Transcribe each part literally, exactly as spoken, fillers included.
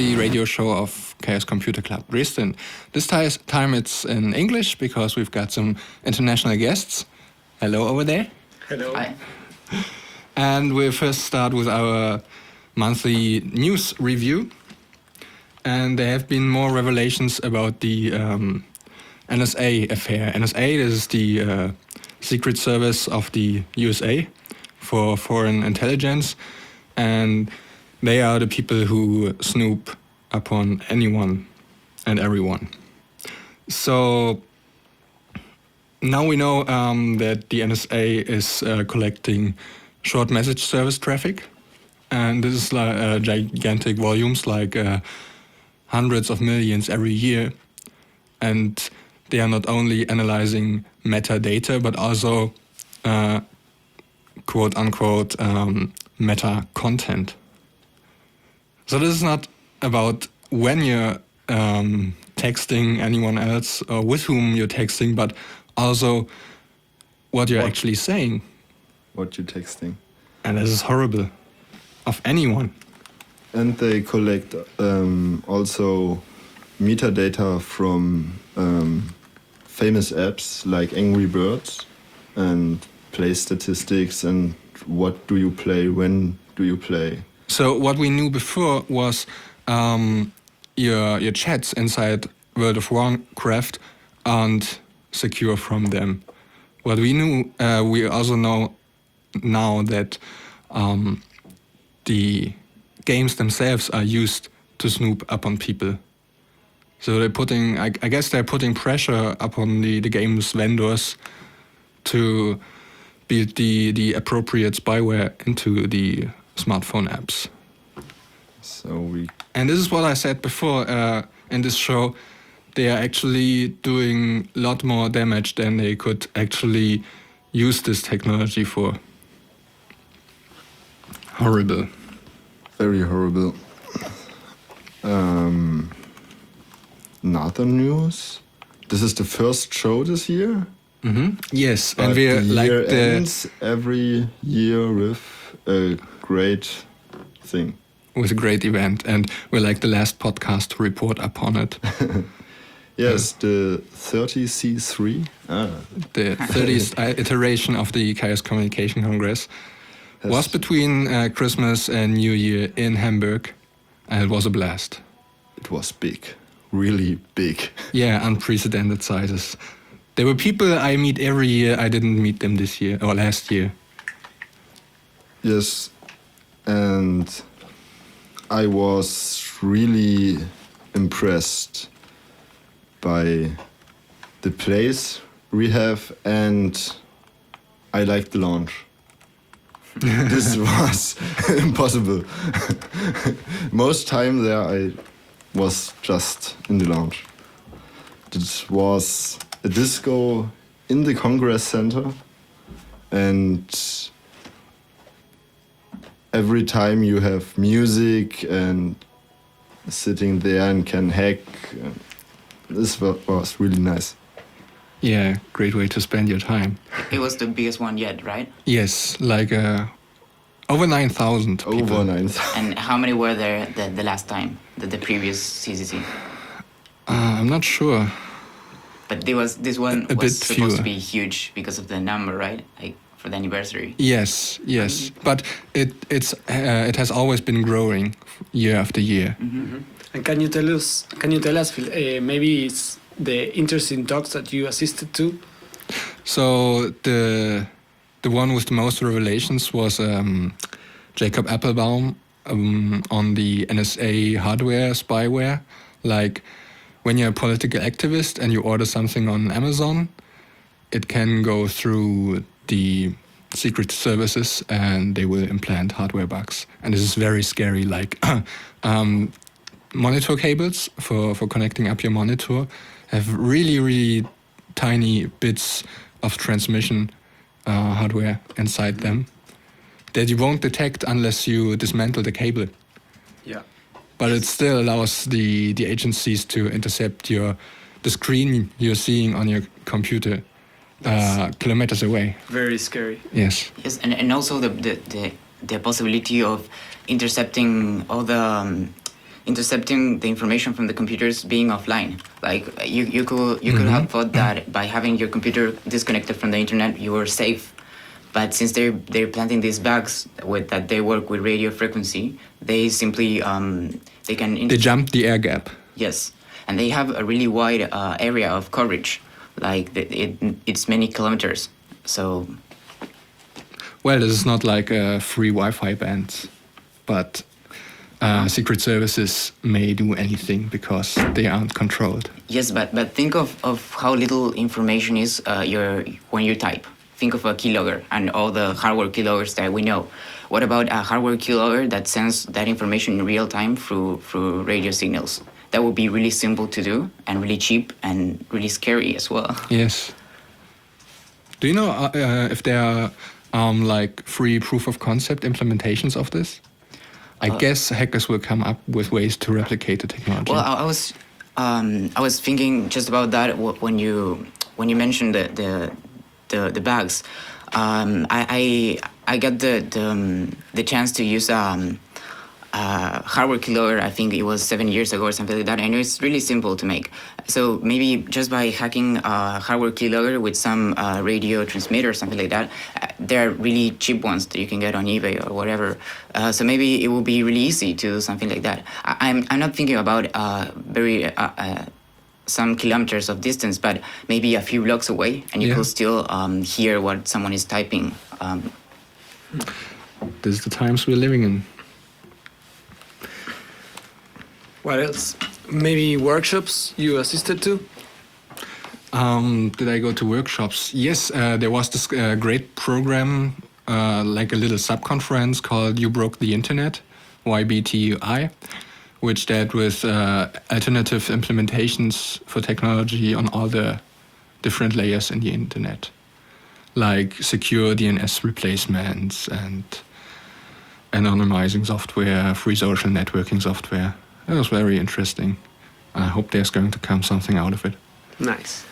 monthly radio show of Chaos Computer Club Dresden. This time it's in English because we've got some international guests. Hello over there. Hello. Hi. And we'll first start with our monthly news review. And there have been more revelations about the um, N S A affair. N S A is the uh, secret service of the U S A for foreign intelligence. And they are the people who snoop upon anyone and everyone. So now we know um, that the N S A is uh, collecting short message service traffic. And this is like, uh, gigantic volumes, like uh, hundreds of millions every year. And they are not only analyzing metadata, but also uh, quote unquote um, meta content. So this is not about when you're um, texting anyone else or with whom you're texting, but also what you're What? actually saying. What you're texting. And this is horrible. Of anyone. And they collect um, also metadata from um, famous apps like Angry Birds and play statistics and what do you play, when do you play. So what we knew before was um, your your chats inside World of Warcraft aren't secure from them. What we knew, uh, we also know now that um, the games themselves are used to snoop upon people. So they're putting, I, I guess they're putting pressure upon the, the games vendors to build the, the appropriate spyware into the smartphone apps. So we... And this is what I said before uh, in this show. They are actually doing a lot more damage than they could actually use this technology for. Horrible. Very horrible. Um, another news. This is the first show this year. Mm-hmm. Yes, But and we're the like year the ends every year with a great thing. with a great event, and we're like the last podcast to report upon it. Yes, the thirty C three. Ah, The thirtieth iteration of the Chaos Communication Congress has- was between uh, Christmas and New Year in Hamburg, and it was a blast. It was big, really big. Yeah, unprecedented sizes. There were people I meet every year. I didn't meet them this year or last year. Yes, and I was really impressed by the place we have, and I liked the launch. This was impossible. Most time there I was just in the lounge. This was a disco in the Congress Center, and every time you have music and sitting there and can hack, uh, this wa- was really nice. Yeah, great way to spend your time. It was the biggest one yet, right? Yes, like uh, over nine thousand people. Over nine. And how many were there the, the last time, the, the previous C C C? Uh, I'm not sure. But there was this one A- a was bit supposed to fewer. be huge because of the number, right? Like for the anniversary. Yes, yes, but it it's uh, it has always been growing year after year. And can you tell us? Can you tell us? Phil, Uh, maybe it's the interesting talks that you assisted to. So the the one with the most revelations was um, Jacob Appelbaum um, on the N S A hardware spyware. Like when you're a political activist and you order something on Amazon, it can go through the secret services and they will implant hardware bugs. And this is very scary. Like um, monitor cables for, for connecting up your monitor have really, really tiny bits of transmission uh, hardware inside them that you won't detect unless you dismantle the cable. Yeah. But it still allows the, the agencies to intercept your the screen you're seeing on your computer uh, kilometers away. Very scary. Yes. Yes, and, and also the, the, the, the possibility of intercepting all the um, intercepting the information from the computers being offline. Like uh, you, you could you could Mhm. have thought that by having your computer disconnected from the internet, you were safe. But since they're they're planting these bugs with that they work with radio frequency, they simply um, they can They inter- jumped the air gap. yes, and they have a really wide uh, area of coverage, like the, it it's many kilometers. So Well, this is not like a free Wi-Fi band, but uh, secret services may do anything because they aren't controlled. yes, but but think of, of how little information is uh, your when you type. Think of a keylogger and all the hardware keyloggers that we know. What about a hardware keylogger that sends that information in real time through through radio signals? That would be really simple to do and really cheap and really scary as well. Yes. Do you know uh, uh, if there are um, like free proof of concept implementations of this? I Uh, guess hackers will come up with ways to replicate the technology. Well, I, I was um, I was thinking just about that wh- when you when you mentioned the the the, the bags. Um, I, I I got the the, um, the chance to use um, uh, hardware keylogger. I think it was seven years ago or something like that, and it's really simple to make. So maybe just by hacking a hardware keylogger with some uh, radio transmitter or something like that, uh, there are really cheap ones that you can get on eBay or whatever. Uh, so maybe it will be really easy to do something like that. I, I'm I'm not thinking about uh, very. Uh, uh, some kilometers of distance, but maybe a few blocks away, and you Yeah. could still um, hear what someone is typing. Um, This is the times we're living in. What else? Maybe workshops you assisted to? Um, did I go to workshops? Yes, uh, there was this uh, great program, uh, like a little sub-conference called You Broke the Internet, Y B T U I, which dealt with uh, alternative implementations for technology on all the different layers in the internet, like secure D N S replacements and anonymizing software, free social networking software. That was very interesting. I hope there's going to come something out of it. Nice.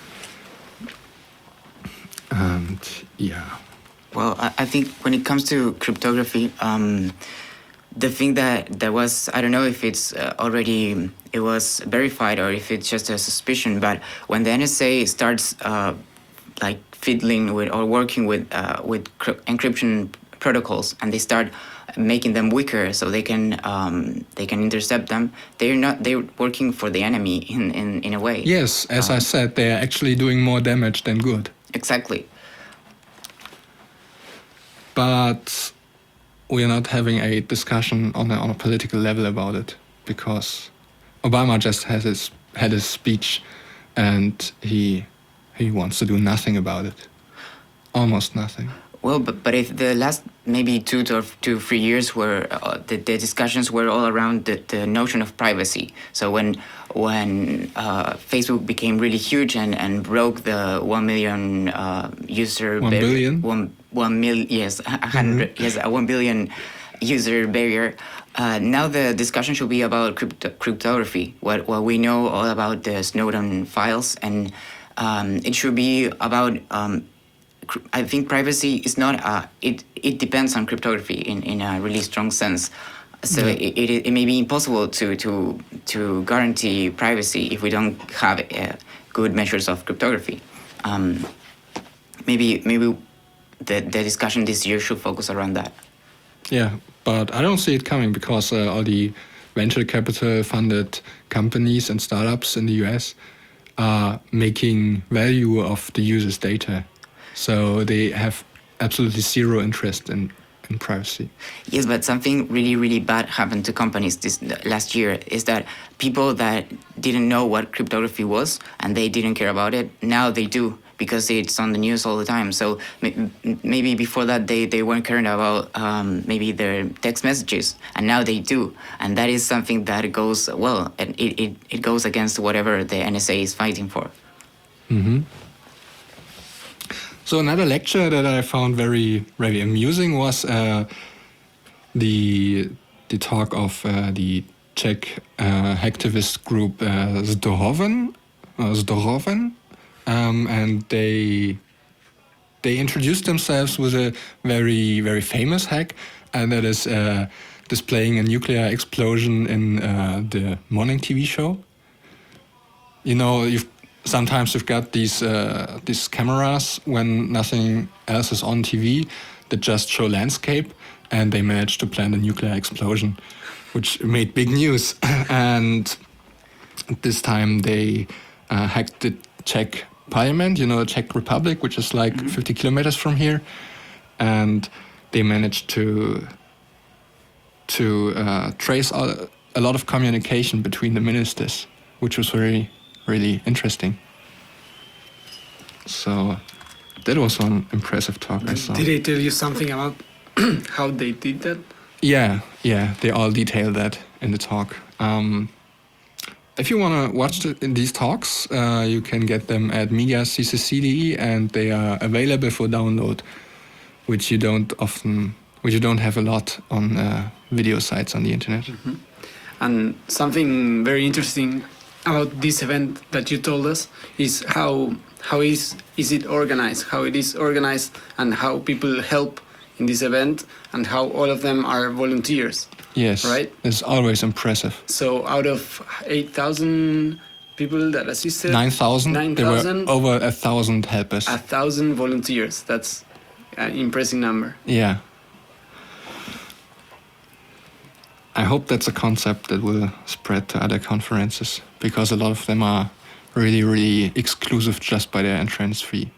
And yeah. well, I, I think when it comes to cryptography, um, the thing that that was I don't know if it's uh, already it was verified or if it's just a suspicion, but when the N S A starts uh, like fiddling with or working with uh, with cr- encryption protocols and they start making them weaker so they can um, they can intercept them, they're not they're working for the enemy in in, in a way. Yes, as I Um, said, they are actually doing more damage than good. Exactly. But we are not having a discussion on a, on a political level about it because Obama just has his had his speech, and he he wants to do nothing about it, almost nothing. Well, but, but if the last maybe two to two three years were uh, the, the discussions were all around the, the notion of privacy. So when when uh, Facebook became really huge and, and broke the one million uh, user One bar- billion? one one mil yes a hundred yes a one billion user barrier. Uh, now the discussion should be about crypto- cryptography. What what we know all about the Snowden files, and um, it should be about. Um, I think privacy is not. Uh, it it depends on cryptography in, in a really strong sense. So Yeah. it, it it may be impossible to to to guarantee privacy if we don't have uh, good measures of cryptography. Um, maybe maybe the the discussion this year should focus around that. Yeah, but I don't see it coming because uh, all the venture capital funded companies and startups in the U S are making value of the user's data. So they have absolutely zero interest in, in privacy. Yes, but something really, really bad happened to companies this last year is that people that didn't know what cryptography was and they didn't care about it, now they do because it's on the news all the time. So m- maybe before that they, they weren't caring about um, maybe their text messages, and now they do. And that is something that goes, well, and it, it, it goes against whatever the N S A is fighting for. Mm-hmm. So another lecture that I found very, very amusing was uh, the the talk of uh, the Czech uh, hacktivist group uh, Zdoroven, uh, Zdoroven, um, and they they introduced themselves with a very, very famous hack, and that is uh, displaying a nuclear explosion in uh, the morning T V show. You know, you've sometimes you've got these uh, these cameras when nothing else is on T V that just show landscape, and they managed to plant a nuclear explosion, which made big news. And this time they uh, hacked the Czech Parliament, you know, the Czech Republic, which is like mm-hmm. fifty kilometers from here, and they managed to to uh, trace all, a lot of communication between the ministers, which was very, really interesting. So that was one impressive talk I saw. Did they tell you something about how they did that? Yeah, yeah, they all detail that in the talk. Um, if you want to watch the, in these talks, uh, you can get them at media C C C D E, and they are available for download, which you don't often, which you don't have a lot on uh, video sites on the internet. Mm-hmm. And something very interesting about this event that you told us is how how is is it organized, how it is organized, and how people help in this event, and how all of them are volunteers. Yes, right. It's always impressive. So out of eight thousand people that assisted, nine thousand. Nine there thousand. were over a thousand helpers. A thousand volunteers. That's an impressive number. Yeah. I hope that's a concept that will spread to other conferences, because a lot of them are really, really exclusive just by their entrance fee.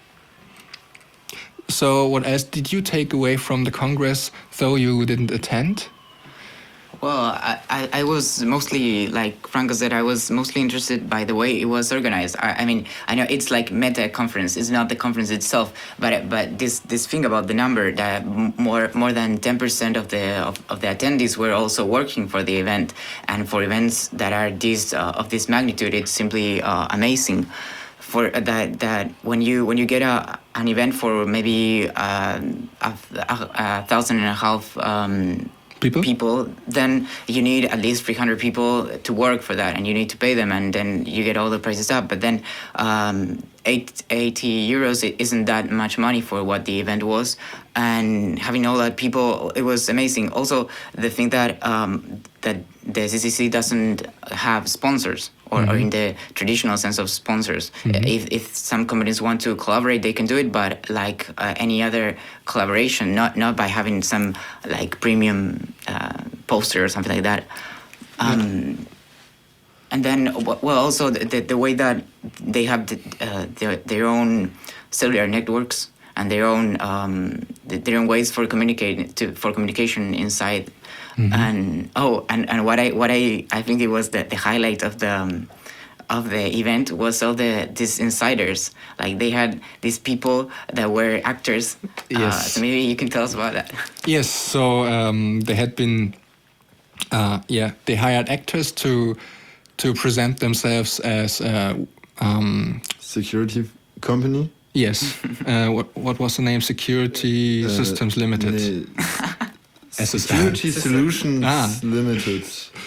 So what else did you take away from the Congress, though you didn't attend? Well, I, I, I was mostly, like Franco said, I was mostly interested by the way it was organized. I, I mean, I know it's like meta conference. It's not the conference itself, but but this this thing about the number that more more than ten percent of the of, of the attendees were also working for the event, and for events that are this uh, of this magnitude, it's simply uh, amazing. For uh, that that when you when you get a an event for maybe uh, a, a, a thousand and a half. Um, People? people, then you need at least three hundred people to work for that, and you need to pay them, and then you get all the prices up. But then um, eight, eighty euros, it isn't that much money for what the event was. And having all that people, it was amazing. Also, the thing that um, that the C C C doesn't have sponsors, or, mm-hmm. or in the traditional sense of sponsors. Mm-hmm. If, if some companies want to collaborate, they can do it, but like uh, any other collaboration, not not by having some like premium uh, poster or something like that. Um, mm-hmm. And then, well, also the, the, the way that they have the, uh, their, their own cellular networks and their own um, their own ways for communicating to for communication inside. Mm-hmm. And oh, and, and what I what I I think it was the, the highlight of the um, of the event was all the these insiders. Like they had these people that were actors. Yes. Uh, so maybe you can tell us about that. Yes. So um, they had been, uh, yeah, they hired actors to to present themselves as uh, um, security company. Yes. uh, what what was the name? Security uh, Systems Limited. Nee. S S L. Security Solutions ah. Limited.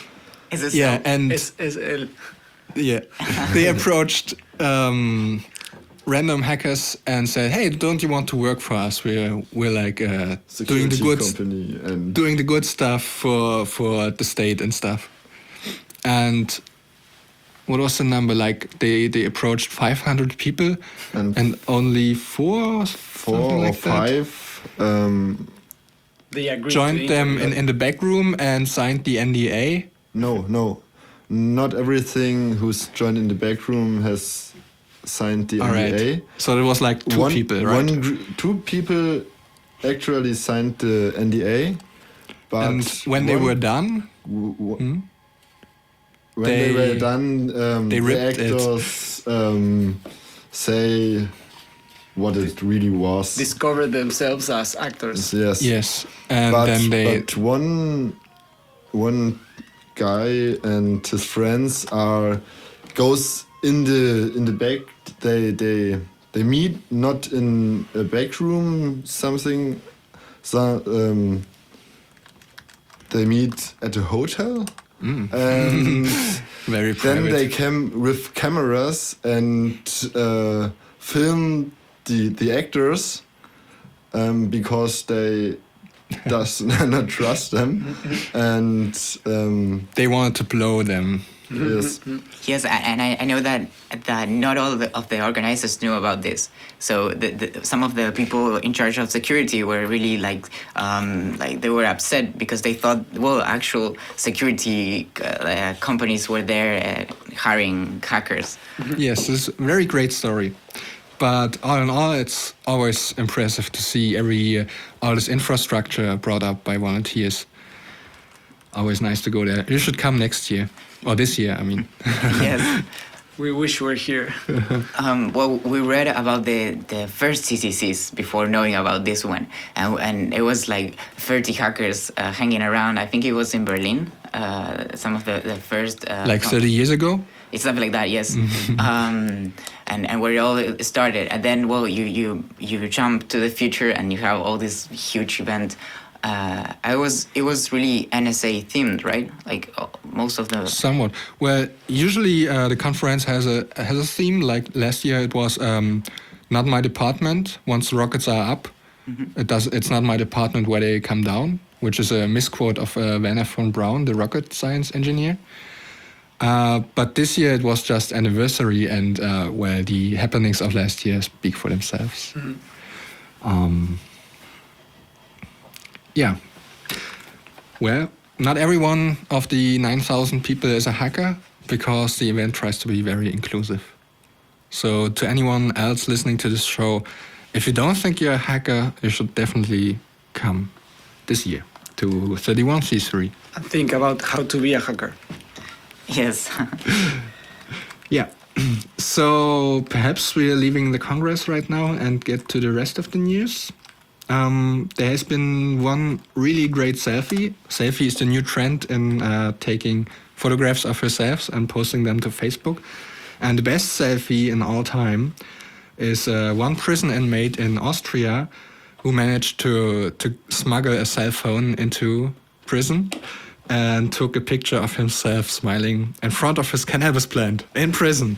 S S L. Yeah, and S S L. Yeah, they approached um, random hackers and said, "Hey, don't you want to work for us? We're we're like uh, doing the good company and doing the good stuff for for the state and stuff." And what was the number? Like they they approached five hundred people, and, and only four four or like five. Um, They agreed joined to them in, in the back room and signed the N D A. No, no, not everything who's joined in the back room has signed the All N D A. right. So it was like two one, people, right? One, gr- two people actually signed the N D A, but and when they one- were done, w- w- hmm, when they, they- were done, um, they the ripped it. actors um, say what it really was. discovered themselves as actors. Yes. yes, and but, then they but one one guy and his friends are goes in the in the back. They they they meet not in a back room something. So um, they meet at a hotel. Mm. And very then private. they came with cameras and uh, filmed the the actors um, because they does not trust them, and um, They wanted to blow them. yes, Yes, a- and I, I know that that not all of the, of the organizers knew about this. So the, the, some of the people in charge of security were really like um, like they were upset because they thought, well, actual security uh, companies were there uh, hiring hackers. Yes, it's a very great story. But all in all, it's always impressive to see every year all this infrastructure brought up by volunteers. Always nice to go there. You should come next year. Or this year, I mean. Yes. We wish we're here. Um, well, we read about the, the first C C Cs before knowing about this one, and, and it was like thirty hackers uh, hanging around. I think it was in Berlin. Uh, some of the the first uh, Like thirty years ago? It's something like that, yes. um, and and where it all started, and then well, you you you jump to the future, and you have all this huge event. Uh, I was it was really N S A themed, right? Like uh, most of the Somewhat. Well, usually uh, the conference has a has a theme. Like last year, it was um, not my department. Once the rockets are up, it does. It's not my department where they come down, which is a misquote of uh, Werner von Braun, the rocket science engineer. Uh, but this year it was just anniversary, and uh, where the happenings of last year speak for themselves. Um, yeah. Well, not everyone of the nine thousand people is a hacker, because the event tries to be very inclusive. So to anyone else listening to this show, if you don't think you're a hacker, you should definitely come this year to thirty-one C three. And think about how to be a hacker. yes. Yeah. So perhaps we are leaving the Congress right now and get to the rest of the news. Um, there has been one really great selfie. Selfie is the new trend in uh, taking photographs of yourselves and posting them to Facebook. And the best selfie in all time is uh, one prison inmate in Austria who managed to, to smuggle a cell phone into prison and took a picture of himself smiling in front of his cannabis plant in prison.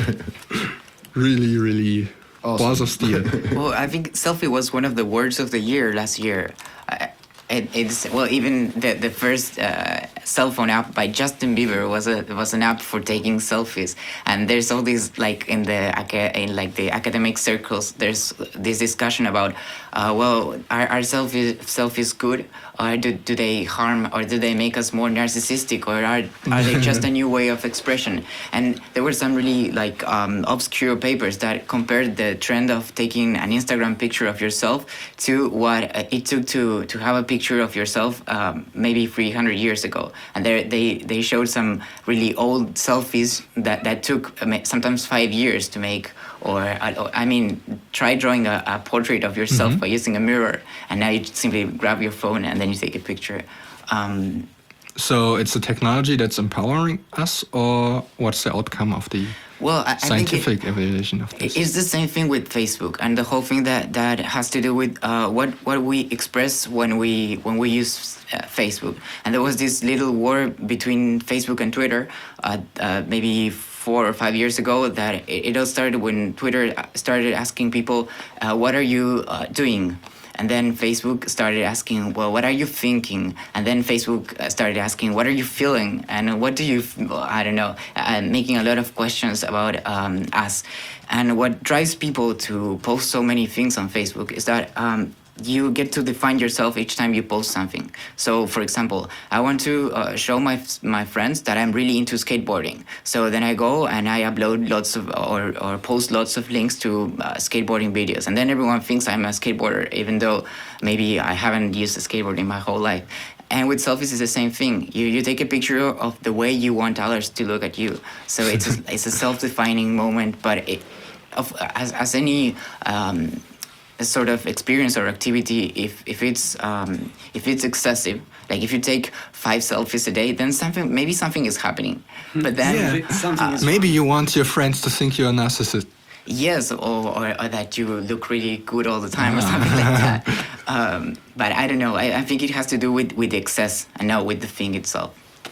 Really, really Awesome. balls of steel. Well, I think selfie was one of the words of the year last year. I, it, it's well, even the the first uh, cell phone app by Justin Bieber was a was an app for taking selfies. And there's all these like in the aca- in like the academic circles. There's this discussion about, uh, well, are, are selfies selfies good, or do, do they harm, or do they make us more narcissistic, or are are they just a new way of expression? And there were some really like um, obscure papers that compared the trend of taking an Instagram picture of yourself to what uh, it took to to have a picture of yourself um, maybe three hundred years ago. And there they they showed some really old selfies that that took uh, sometimes five years to make. Or I, I mean, try drawing a, a portrait of yourself by using a mirror, and now you simply grab your phone and then you take a picture. Um, So it's a technology that's empowering us, or what's the outcome of the well, I, I think it, scientific evaluation of this? it's the same thing with Facebook, and the whole thing that, that has to do with uh, what what we express when we when we use uh, Facebook. And there was this little war between Facebook and Twitter, uh, uh, maybe four or five years ago, that it, it all started when Twitter started asking people, uh, what are you uh, doing? And then Facebook started asking, well, what are you thinking? And then Facebook uh, started asking, what are you feeling? And what do you, f- well, I don't know, uh, making a lot of questions about um, us. And what drives people to post so many things on Facebook is that um, you get to define yourself each time you post something. So, for example, I want to uh, show my my friends that I'm really into skateboarding. So then I go and I upload lots of or, or post lots of links to uh, skateboarding videos, and then everyone thinks I'm a skateboarder, even though maybe I haven't used a skateboard in my whole life. And with selfies, it's the same thing. You you take a picture of the way you want others to look at you. So it's a, it's a self-defining moment, but it, of, as as any. Um, a sort of experience or activity, if if it's um, if it's excessive, like if you take five selfies a day, then something maybe something is happening. But then Yeah. Something is Maybe you want your friends to think you're a narcissist. yes, or, or or that you look really good all the time or something like that. Um, but I don't know. I, I think it has to do with with the excess and not with the thing itself.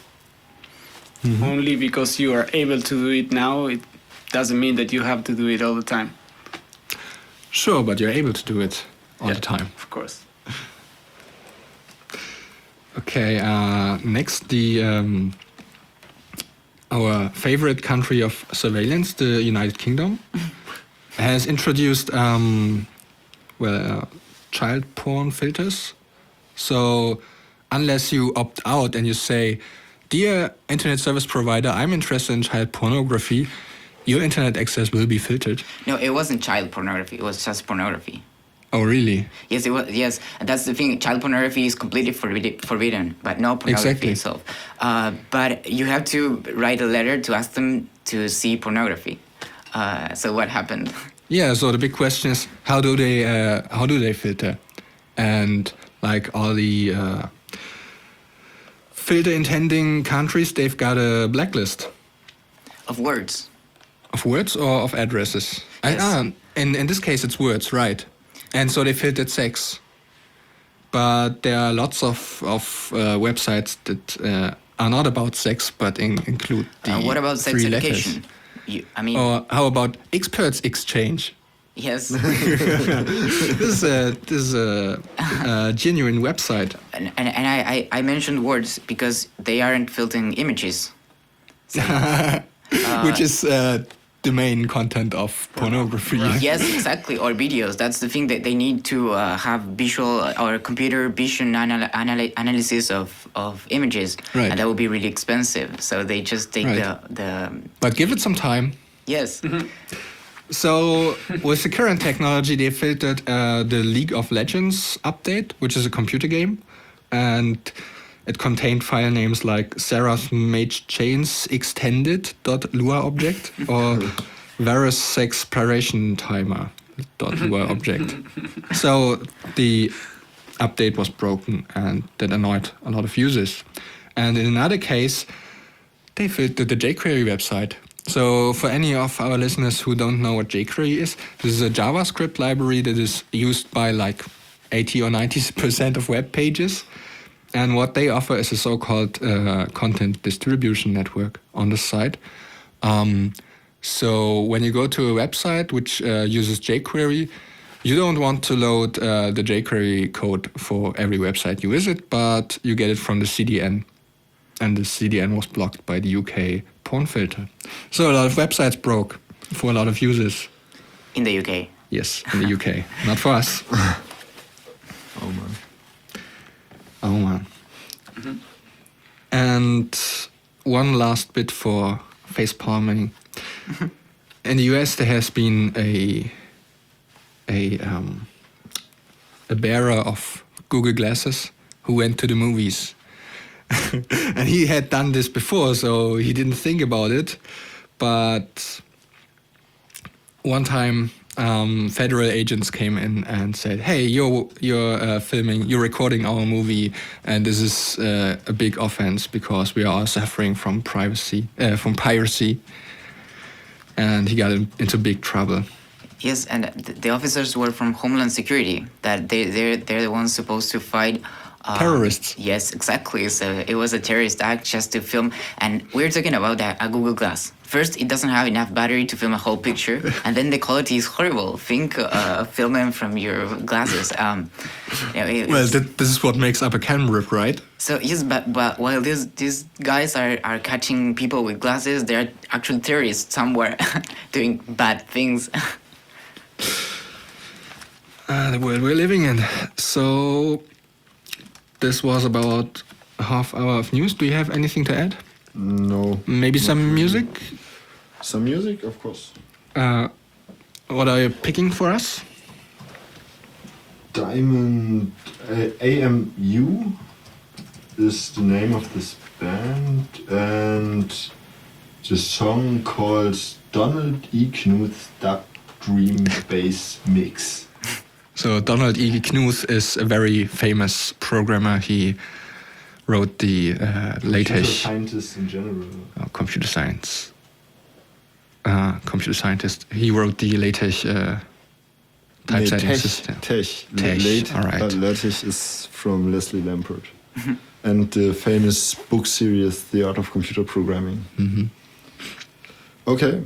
only because you are able to do it now. It doesn't mean that you have to do it all the time. Sure, but you're able to do it all Yeah, the time. of course. Okay, uh, next, the um, our favorite country of surveillance, the United Kingdom, has introduced um, well uh, child porn filters. So unless you opt out and you say, "Dear internet service provider, I'm interested in child pornography," your internet access will be filtered. No, it wasn't child pornography. It was just pornography. Oh, really? Yes, it was. Yes, and that's the thing. Child pornography is completely forbidden, forbidden, but no pornography Exactly. itself. Uh, but you have to write a letter to ask them to see pornography. Uh, so what happened? Yeah. So the big question is, how do they uh, how do they filter? And like all the uh, filter intending countries, they've got a blacklist Of words. of words or of addresses. I, Yes. ah, in in this case, it's words, right? And so they filtered sex. But there are lots of of uh, websites that uh, are not about sex, but in, include the Uh, what about sex three education? letters. You, I mean, Or how about experts exchange? yes. This is a this is a, a genuine website. and and, and I, I, I mentioned words because they aren't filtering images. Which is uh, the main content of pornography. Yes, exactly. Or videos. That's the thing that they need to uh, have visual or computer vision anal- anal- analysis of, of images. Right. And that would be really expensive. So they just take Right. the, the. But give it some time. Yes. So with the current technology, they filtered uh, the League of Legends update, which is a computer game, and it contained file names like Sarah's Mage Chains Extended .lua object or Varus Sexploration Timer .lua object. So the update was broken, and that annoyed a lot of users. And in another case, they filtered the jQuery website. So for any of our listeners who don't know what jQuery is, this is a JavaScript library that is used by like eighty or ninety percent of web pages. And what they offer is a so-called uh, content distribution network on the site. Um, so when you go to a website which uh, uses jQuery, you don't want to load uh, the jQuery code for every website you visit, but you get it from the C D N. And the C D N was blocked by the U K porn filter. So a lot of websites broke for a lot of users. In the U K. Yes, in the U K. Not for us. Oh man. Oh man. And one last bit for face palming. In the U S, there has been a a um, a bearer of Google Glasses who went to the movies, and he had done this before, so he didn't think about it. But one time, um, federal agents came in and said, "Hey, you're you're uh, filming, you're recording our movie, and this is uh, a big offense because we are all suffering from privacy, uh, from piracy." And he got in, into big trouble. Yes, and th- the officers were from Homeland Security. That they they're they're the ones supposed to fight um, Terrorists. Yes, exactly. So it was a terrorist act just to film, and we're talking about a, a Google Glass. First, it doesn't have enough battery to film a whole picture, and then the quality is horrible. Think uh, filming from your glasses. Um, you know, it- Well, it's- th- this is what makes up a camera, right? so yes, but but while these these guys are, are catching people with glasses, they're actually terrorists somewhere doing bad things. Uh, the world we're living in. So this was about a half hour of news. Do you have anything to add? No. Maybe some music? Some music, of course. Uh, what are you picking for us? Diamond uh, A M U is the name of this band, and the song called Donald E. Knuth's Dark Dream Bass Mix. So Donald E. Knuth is a very famous programmer. He wrote the uh, Computer latest scientist in general. uh, computer science. Uh, computer scientist. He wrote the latest uh, typesetting Tech, system. Tech. Tech, Late, all right. but Latech is from Leslie Lamport. And the famous book series, The Art of Computer Programming. Mhm. Okay.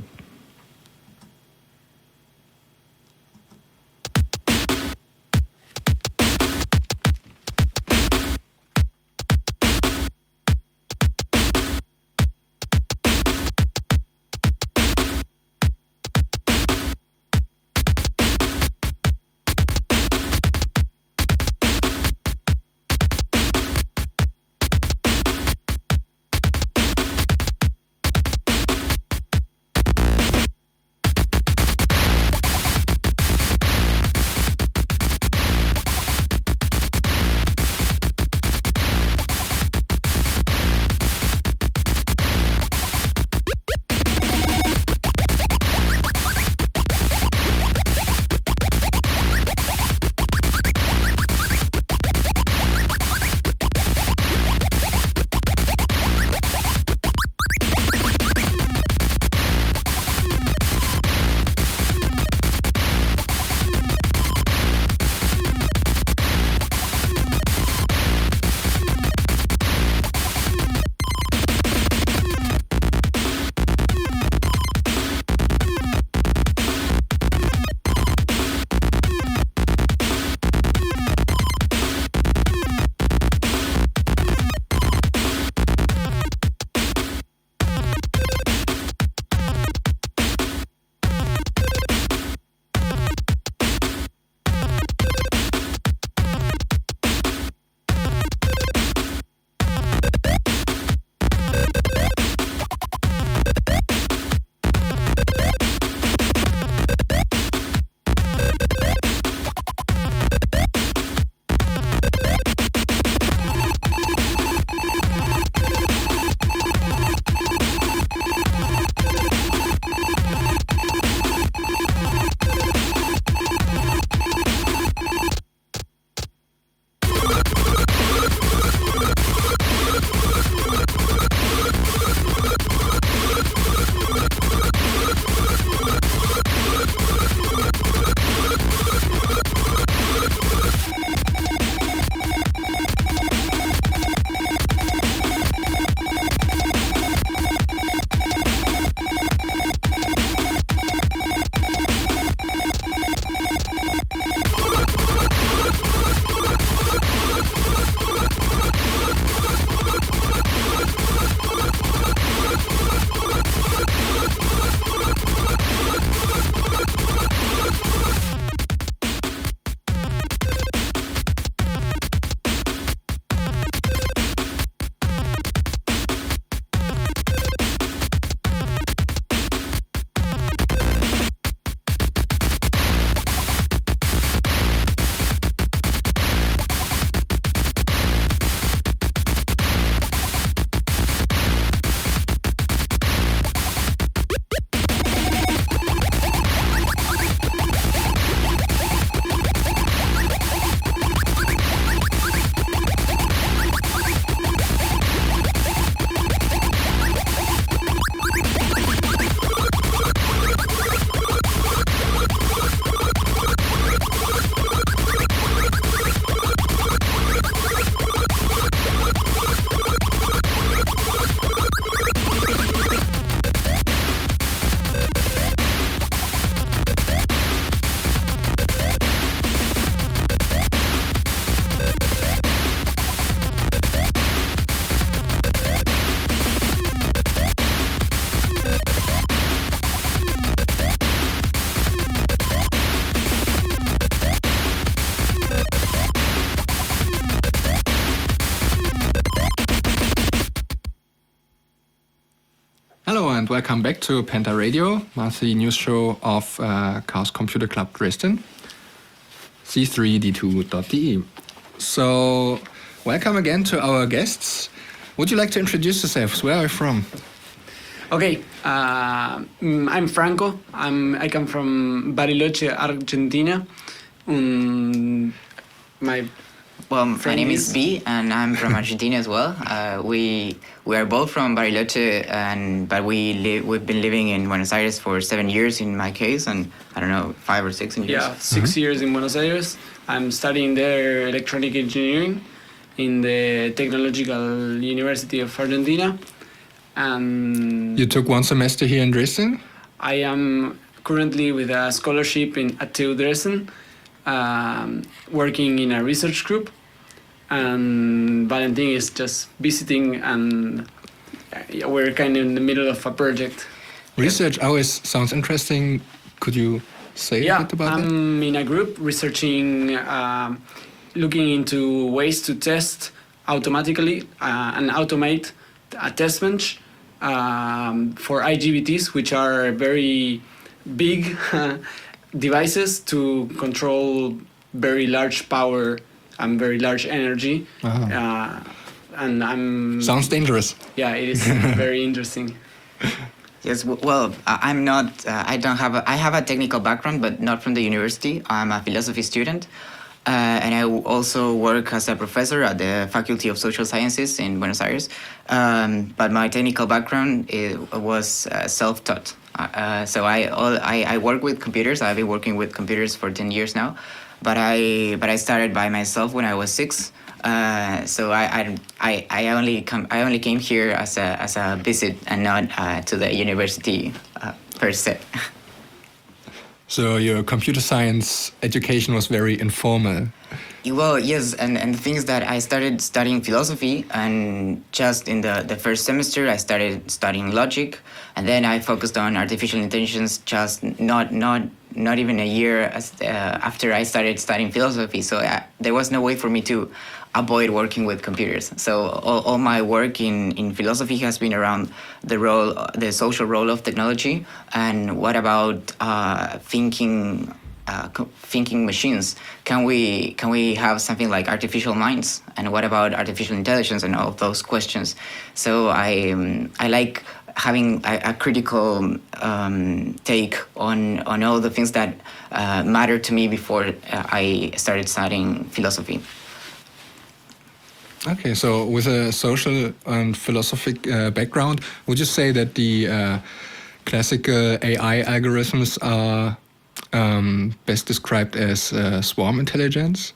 welcome back to Penta Radio, monthly news show of uh, Chaos Computer Club Dresden, C three D two dot D E. So, welcome again to our guests. Would you like to introduce yourselves? Where are you from? Okay, uh, mm, I'm Franco. I'm I come from Bariloche, Argentina. Um, my Well, my Friend name is- is B, and I'm from Argentina as well. Uh, we we are both from Bariloche, and but we li- we've been living in Buenos Aires for seven years in my case, and I don't know, five or six in yours. yeah, six years in Buenos Aires. I'm studying there electronic engineering in the Technological University of Argentina, and You took one semester here in Dresden? I am currently with a scholarship in at T U Dresden, um, working in a research group, and Valentin is just visiting, and uh, we're kind of in the middle of a project. Research always sounds interesting. Could you say Yeah, a bit about that? I'm in a group researching, um, looking into ways to test automatically uh, and automate a test bench um, for I G B Ts, which are very big devices to control very large power and very large energy. Ah. Uh, and I'm Sounds dangerous. yeah, it is very interesting. Yes, w- well, I- I'm not. Uh, I don't have. A, I have a technical background, but not from the university. I'm a philosophy student, uh, and I w- also work as a professor at the Faculty of Social Sciences in Buenos Aires. Um, but my technical background is, was uh, self-taught. Uh, uh, so I, all, I I work with computers. I've been working with computers for ten years now, but I but I started by myself when I was six. Uh, so I, I, I, I only come I only came here as a as a visit and not uh, to the university uh, per se. So your computer science education was very informal. Well, yes, and, and the thing is that I started studying philosophy, and just in the, the first semester I started studying logic, and then I focused on artificial intelligence just not not not even a year as, uh, after I started studying philosophy. So I, there was no way for me to avoid working with computers. So all, all my work in, in philosophy has been around the role, the social role of technology, and what about uh, thinking. Uh, co- thinking machines. Can we can we have something like artificial minds? And what about artificial intelligence and all of those questions? So I um, I like having a, a critical um, take on on all the things that uh, matter to me before uh, I started studying philosophy. Okay, so with a social and philosophic uh, background, would you say that the uh, classical A I algorithms are um, best described as uh, swarm intelligence?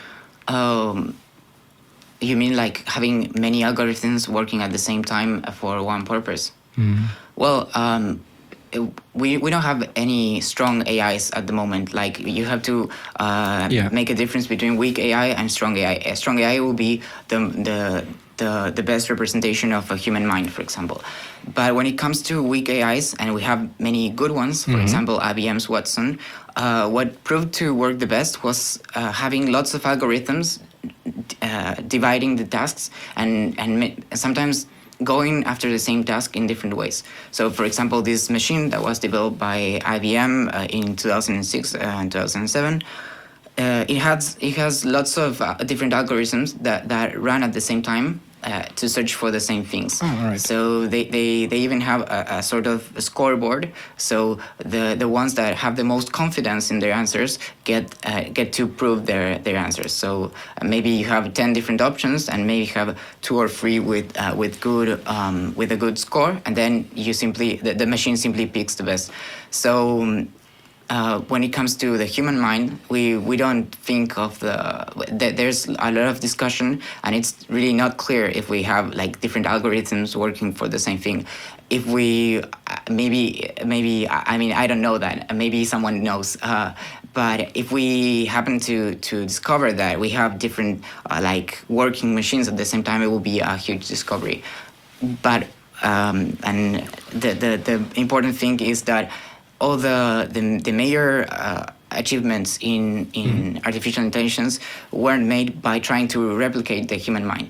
Um, you mean like having many algorithms working at the same time for one purpose? Well, um, it- we we don't have any strong A Is at the moment. Like you have to uh, Yeah. make a difference between weak A I and strong A I. A strong A I will be the the the the best representation of a human mind, for example. But when it comes to weak A Is, and we have many good ones, for example, I B M's Watson, uh, what proved to work the best was uh, having lots of algorithms uh, dividing the tasks and and ma- sometimes going after the same task in different ways. So, for example, this machine that was developed by I B M uh, in two thousand six and two thousand seven, uh, it has it has lots of uh, different algorithms that, that run at the same time uh, to search for the same things. Oh, all right. So they, they, they even have a, a sort of scoreboard. So the, the ones that have the most confidence in their answers get uh, get to prove their, their answers. So uh, maybe you have ten different options, and maybe you have two or three with uh, with good um, with a good score, and then you simply the, the machine simply picks the best. So. Um, uh, when it comes to the human mind, we, we don't think of the, th- there's a lot of discussion, and it's really not clear if we have like different algorithms working for the same thing. If we, uh, maybe, maybe, I I mean, I don't know that, maybe someone knows, uh, but if we happen to, to discover that we have different uh, like working machines at the same time, it will be a huge discovery. But, um, and the, the, the important thing is that all the the, the major uh, achievements in in mm-hmm. artificial intelligence weren't made by trying to replicate the human mind.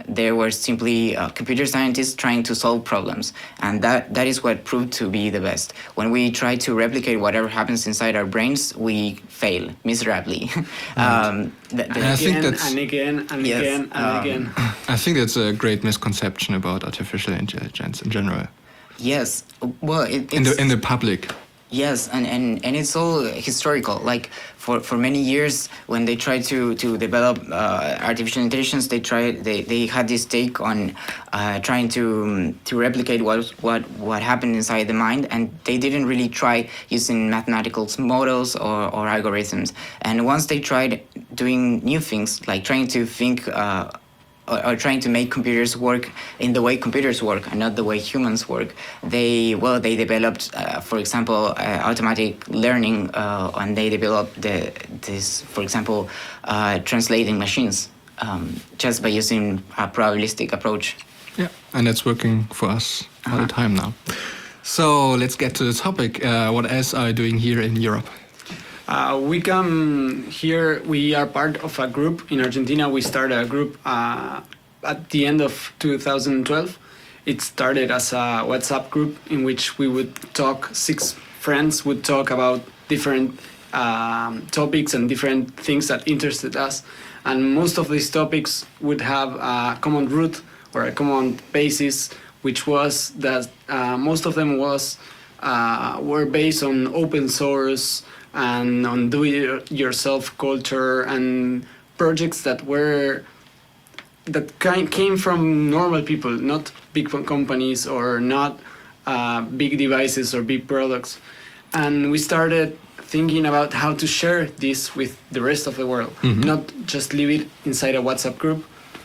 they were simply uh, computer scientists trying to solve problems, and that that is what proved to be the best. When we try to replicate whatever happens inside our brains, we fail miserably. um, the, the, And I think again that's- and again and Yes, again and um, again. I think that's a great misconception about artificial intelligence in general, yes, well, it, in it's, the in the public. yes, and, and, and it's all historical. Like for, for many years, when they tried to to develop uh, artificial intelligence, they tried they, they had this take on uh, trying to um, to replicate what what what happened inside the mind, and they didn't really try using mathematical models or, or algorithms. And once they tried doing new things, like trying to think. Uh, or, or trying to make computers work in the way computers work and not the way humans work. They well, they developed, uh, for example, uh, automatic learning, uh, and they developed the this, for example, uh, translating machines um, just by using a probabilistic approach. Yeah, and that's working for us all the time now. So let's get to the topic. Uh, what else are you doing here in Europe? Uh, we come here, we are part of a group in Argentina. We started a group uh, at the end of two thousand twelve. It started as a WhatsApp group in which we would talk, six friends would talk about different um, topics and different things that interested us. And most of these topics would have a common root or a common basis, which was that uh, most of them was uh, were based on open source and on do-it-yourself culture and projects that were that kind came from normal people, not big companies or not uh, big devices or big products. And we started thinking about how to share this with the rest of the world, Mhm. not just leave it inside a WhatsApp group.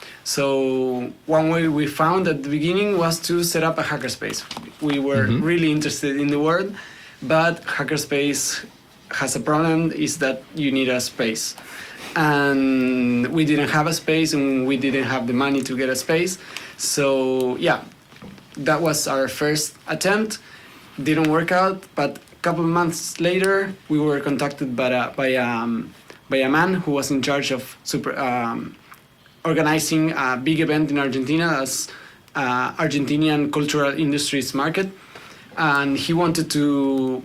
So one way we found at the beginning was to set up a hackerspace. We were Mhm. really interested in the word, but hackerspace has a problem, is that you need a space. And we didn't have a space and we didn't have the money to get a space. So yeah, that was our first attempt. Didn't work out, but a couple of months later, we were contacted by a, by, um, by a man who was in charge of super, um, organizing a big event in Argentina as uh, Argentinian Cultural Industries Market. And he wanted to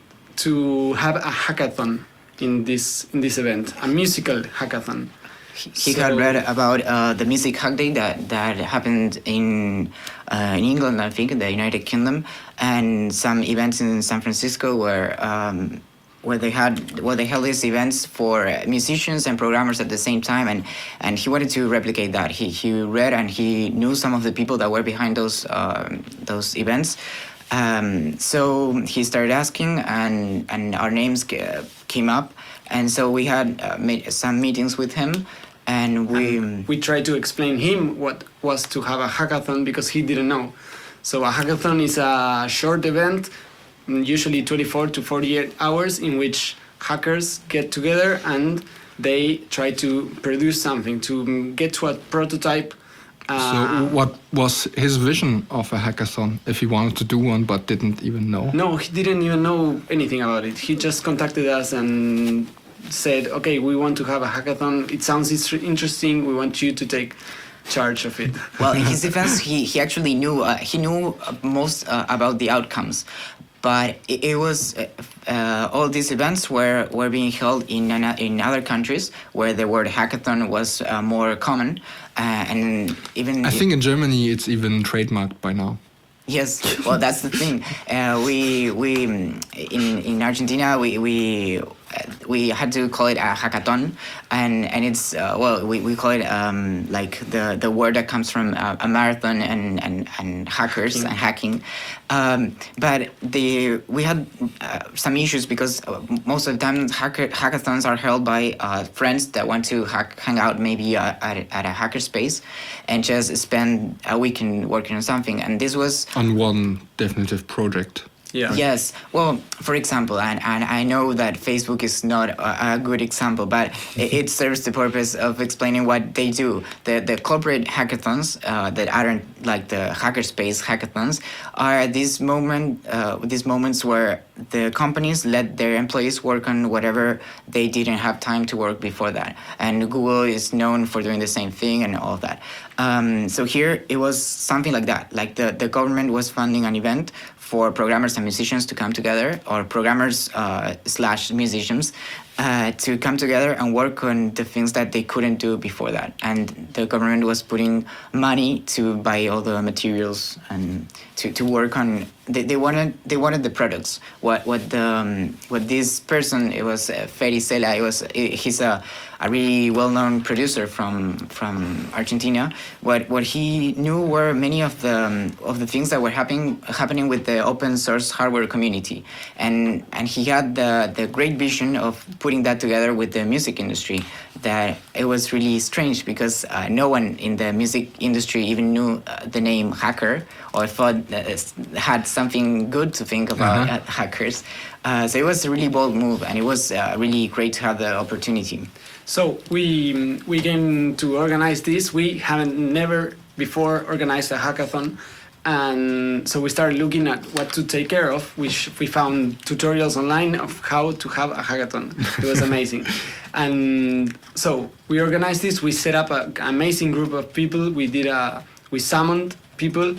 to have a hackathon in this in this event, a musical hackathon. He had So- read about uh, the Music Hack Day that, that happened in uh, in England, I think, in the United Kingdom, and some events in San Francisco where um, where they had where they held these events for musicians and programmers at the same time, and, and he wanted to replicate that. He he read and he knew some of the people that were behind those uh, those events. Um, so he started asking, and and our names ca- came up, and so we had uh, made some meetings with him, and we And we tried to explain him what was to have a hackathon because he didn't know. So a hackathon is a short event, mm, usually twenty-four to forty-eight hours, in which hackers get together and they try to produce something, to mm, get to a prototype. So Uh, what was his vision of a hackathon if he wanted to do one but didn't even know? No, he didn't even know anything about it. He just contacted us and said, okay, we want to have a hackathon. It sounds is- interesting. We want you to take charge of it. well, in his defense, he, he actually knew uh, he knew uh, most uh, about the outcomes, but it, it was uh, uh, all these events were, were being held in an, in other countries where the word hackathon was uh, more common, uh, and even I think in Germany it's even trademarked by now. yes, well, that's the thing. Uh, we we mm, in in Argentina we we uh, we had to call it a hackathon, and and it's uh, well we, we call it um, like the the word that comes from uh, a marathon and and, and hackers Hacking. and hacking. Um, but the we had uh, some issues because uh, most of the time hacker, hackathons are held by uh, friends that want to hack, hang out maybe uh, at, at a hacker space and just spend a weekend working on something. And this was On one definitive project. Yeah. Yes. Well, for example, and, and I know that Facebook is not a, a good example, but it, it serves the purpose of explaining what they do. The the corporate hackathons uh, that aren't like the hackerspace hackathons are these moment uh, these moments where the companies let their employees work on whatever they didn't have time to work before that. And Google is known for doing the same thing and all of that. Um, so here it was something like that. Like the, the government was funding an event for programmers and musicians to come together, or programmers uh, slash musicians uh, to come together and work on the things that they couldn't do before that. And the government was putting money to buy all the materials and to, to work on. They, they wanted they wanted the products. What what the um, what this person, it was uh, Feri Sela. It was he's a a really well-known producer from from Argentina. What what he knew were many of the um, of the things that were happening happening with the open source hardware community, and and he had the the great vision of putting that together with the music industry. That it was really strange because uh, no one in the music industry even knew uh, the name hacker or thought uh, had something good to think about Uh-huh. uh, hackers. Uh, so it was a really bold move, and it was uh, really great to have the opportunity. So we we came to organize this. We haven't never before organized a hackathon, and so we started looking at what to take care of. We sh- we found tutorials online of how to have a hackathon. It was amazing, and so we organized this. We set up an amazing group of people. We did a we summoned people,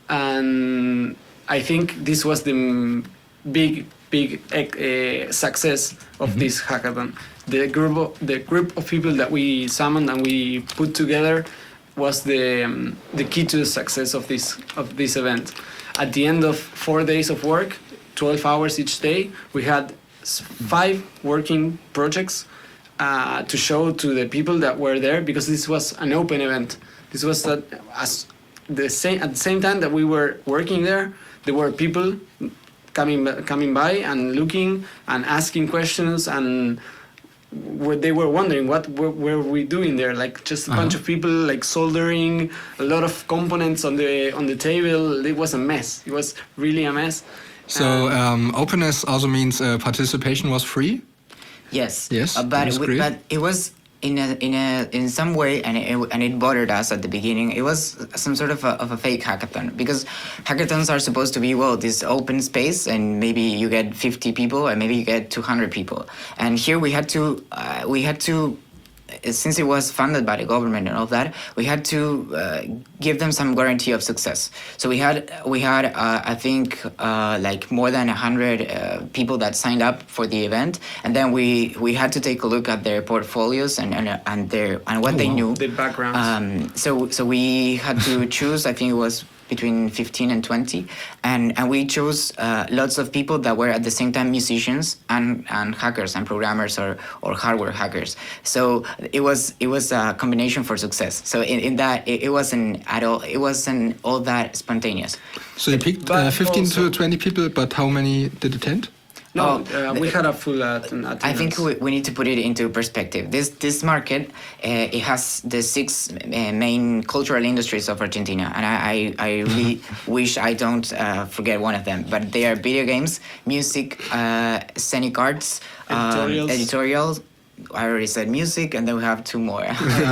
and I think this was the mm, big big uh, success of this hackathon. The group of, the group of people that we summoned and we put together was the um, the key to the success of this of this event. At the end of four days of work, twelve hours each day, we had s- five working projects uh, to show to the people that were there, because this was an open event. This was that as the same at the same time that we were working there, there were people coming coming by and looking and asking questions, and where they were wondering what were, were we doing there, like just a Uh-huh. bunch of people like soldering a lot of components on the on the table. It was a mess. It was really a mess. So Um, um, openness also means uh, participation was free. Yes. Yes, Uh, that but is we- great. but it was in a in a in some way, and it and it bothered us at the beginning. It was some sort of a of a fake hackathon, because hackathons are supposed to be, well, this open space, and maybe you get fifty people, and maybe you get two hundred people. And here we had to uh, we had to. Since it was funded by the government and all of that, we had to uh, give them some guarantee of success. So we had we had uh, I think uh, like more than a hundred uh, people that signed up for the event, and then we we had to take a look at their portfolios and and, and their and what Oh, they wow. knew. the backgrounds. Um, so so we had to choose. I think it was between fifteen and twenty, and and we chose uh, lots of people that were at the same time musicians and, and hackers and programmers or, or hardware hackers. So it was it was a combination for success. So in, in that it, it wasn't at all it wasn't all that spontaneous. So you picked But uh, fifteen also- to twenty people, but how many did attend? no, oh, uh, we had a full uh, attendance. I think we, we need to put it into perspective. This this market, uh, it has the six uh, main cultural industries of Argentina, and I, I, I really wish I don't uh, forget one of them. But they are video games, music, uh, scenic arts, um, Editorials. editorial. I already said music, and then we have two more.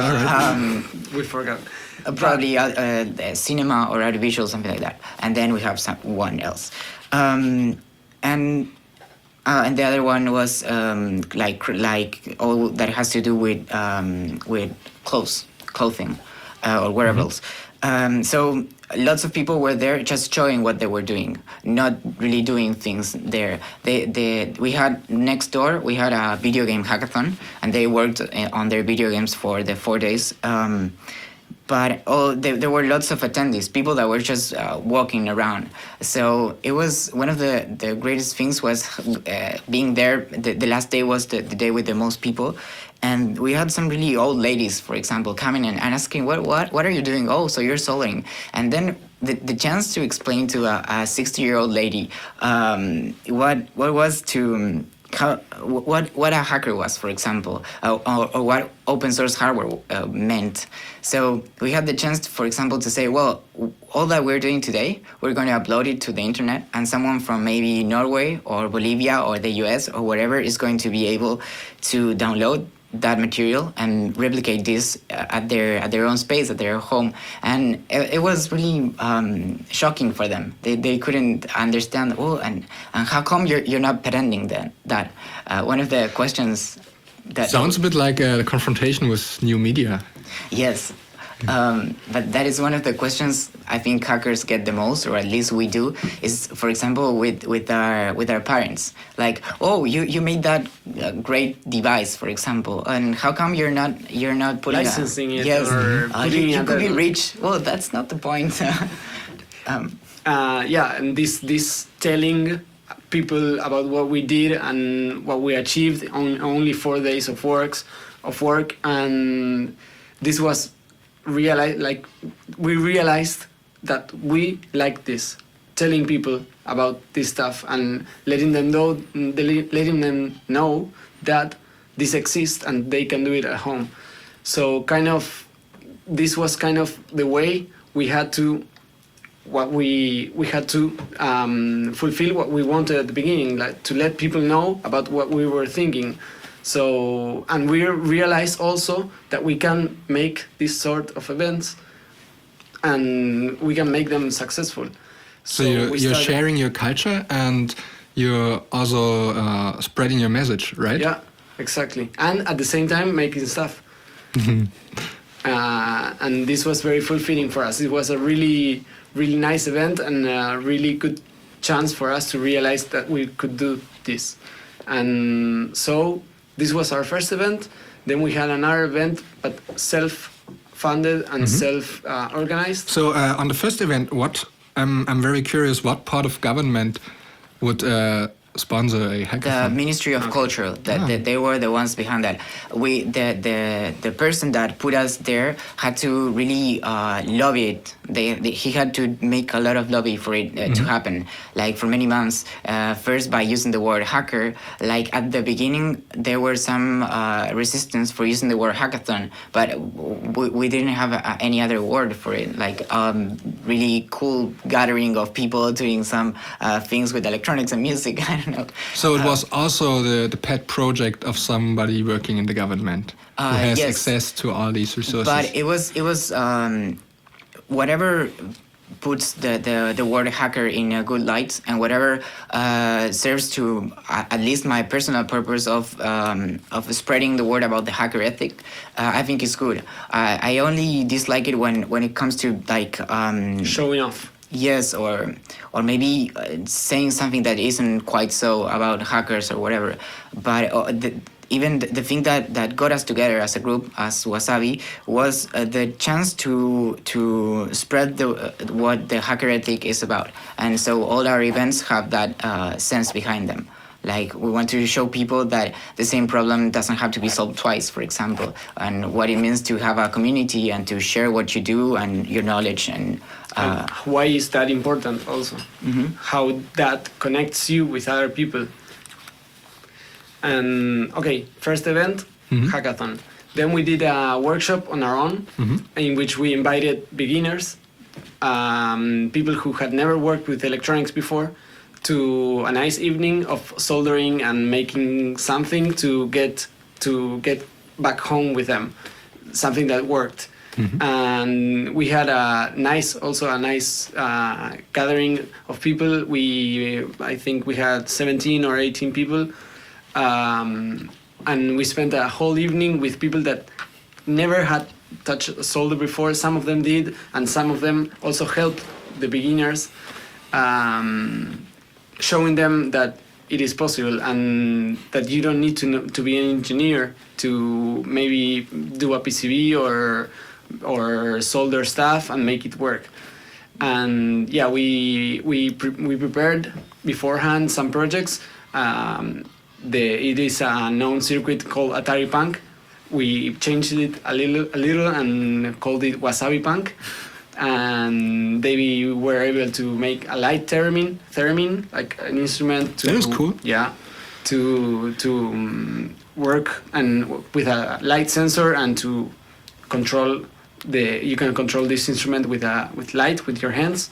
um, we forgot. uh, probably uh, uh, the cinema or audiovisual, something like that. And then we have some one else, um, and uh, and the other one was um, like like all that has to do with um, with clothes, clothing, uh, or wearables. Um, so lots of people were there just showing what they were doing, not really doing things there. They, they, we had next door, we had a video game hackathon, and they worked uh, on their video games for the four days. Um, but oh, there, there were lots of attendees, people that were just uh, walking around. So it was one of the, the greatest things was uh, being there. The, the last day was the, the day with the most people. And we had some really old ladies, for example, coming in and asking, what what what are you doing? Oh, so you're soldering. And then the, the chance to explain to a sixty-year-old lady um, what what was to how, what what a hacker was, for example, uh, or, or what open source hardware uh, meant. So we had the chance, to, for example, to say, well, all that we're doing today, we're going to upload it to the internet, and someone from maybe Norway or Bolivia or the U S or wherever is going to be able to download that material and replicate this uh, at their at their own space, at their home. And it, it was really um, shocking for them. They, they couldn't understand, oh, and, and how come you're, you're not patenting that? that? Uh, one of the questions that... Sounds a bit like a confrontation with new media. Yes. Um, but that is one of the questions I think hackers get the most, or at least we do, is, for example, with, with our with our parents. Like, oh, you, you made that uh, great device, for example, and how come you're not you're not putting licensing a, it yes, or uh, putting you, you it could be at- rich. Well, that's not the point. um, uh, yeah, and this this telling people about what we did and what we achieved on only four days of works of work, and this was realize like we realized that we like this, telling people about this stuff and letting them know letting them know that this exists and they can do it at home. So kind of this was kind of the way we had to what we we had to um, fulfill what we wanted at the beginning, like to let people know about what we were thinking. So, and we realized also that we can make this sort of events and we can make them successful. So, you're, we you're started- sharing your culture and you're also uh, spreading your message, right? Yeah, exactly. And at the same time, making stuff. uh, and this was very fulfilling for us. It was a really, really nice event and a really good chance for us to realize that we could do this. And so this was our first event. Then we had another event, but self-funded and self-organized. So uh, on the first event, what um, I'm very curious, what part of government would uh, sponsor a the hackathon? Ministry of Culture, that, that they were the ones behind that. We the the the person that put us there had to really uh, lobby it. They, they he had to make a lot of lobby for it uh, to happen, like for many months. Uh, first by using the word hacker. Like at the beginning, there were some uh, resistance for using the word hackathon, but we, we didn't have a, any other word for it. Like um, really cool gathering of people doing some uh, things with electronics and music. I don't know. So it Uh, was also the, the pet project of somebody working in the government who Uh, has yes. access to all these resources. But it was it was um, whatever puts the, the, the word hacker in a good light, and whatever uh, serves to uh, at least my personal purpose of um, of spreading the word about the hacker ethic, uh, I think is good. I, I only dislike it when, when it comes to like um, Showing off. yes, or or maybe uh, saying something that isn't quite so about hackers or whatever. But uh, the, even the, the thing that, that got us together as a group, as Wasabi, was uh, the chance to to spread the uh, what the hacker ethic is about. And so all our events have that uh, sense behind them. Like, we want to show people that the same problem doesn't have to be solved twice, for example, and what it means to have a community and to share what you do and your knowledge. And uh, And why is that important also? How that connects you with other people. And okay, first event, hackathon. Then we did a workshop on our own in which we invited beginners, um, people who had never worked with electronics before, to a nice evening of soldering and making something to get to get back home with them, something that worked. And we had a nice, also a nice uh, gathering of people. We, I think we had seventeen or eighteen people, um, and we spent a whole evening with people that never had touched solder before. Some of them did, and some of them also helped the beginners, um, showing them that it is possible and that you don't need to know, to be an engineer to maybe do a P C B or or solder stuff and make it work. And yeah, we we pre- we prepared beforehand some projects. Um, the it is a known circuit called Atari Punk. We changed it a little a little and called it Wasabi Punk. And they were able to make a light theremin, theremin, like an instrument. To, That is cool. Yeah, to to um, work and w- with a light sensor and to control the. You can control this instrument with a with light with your hands.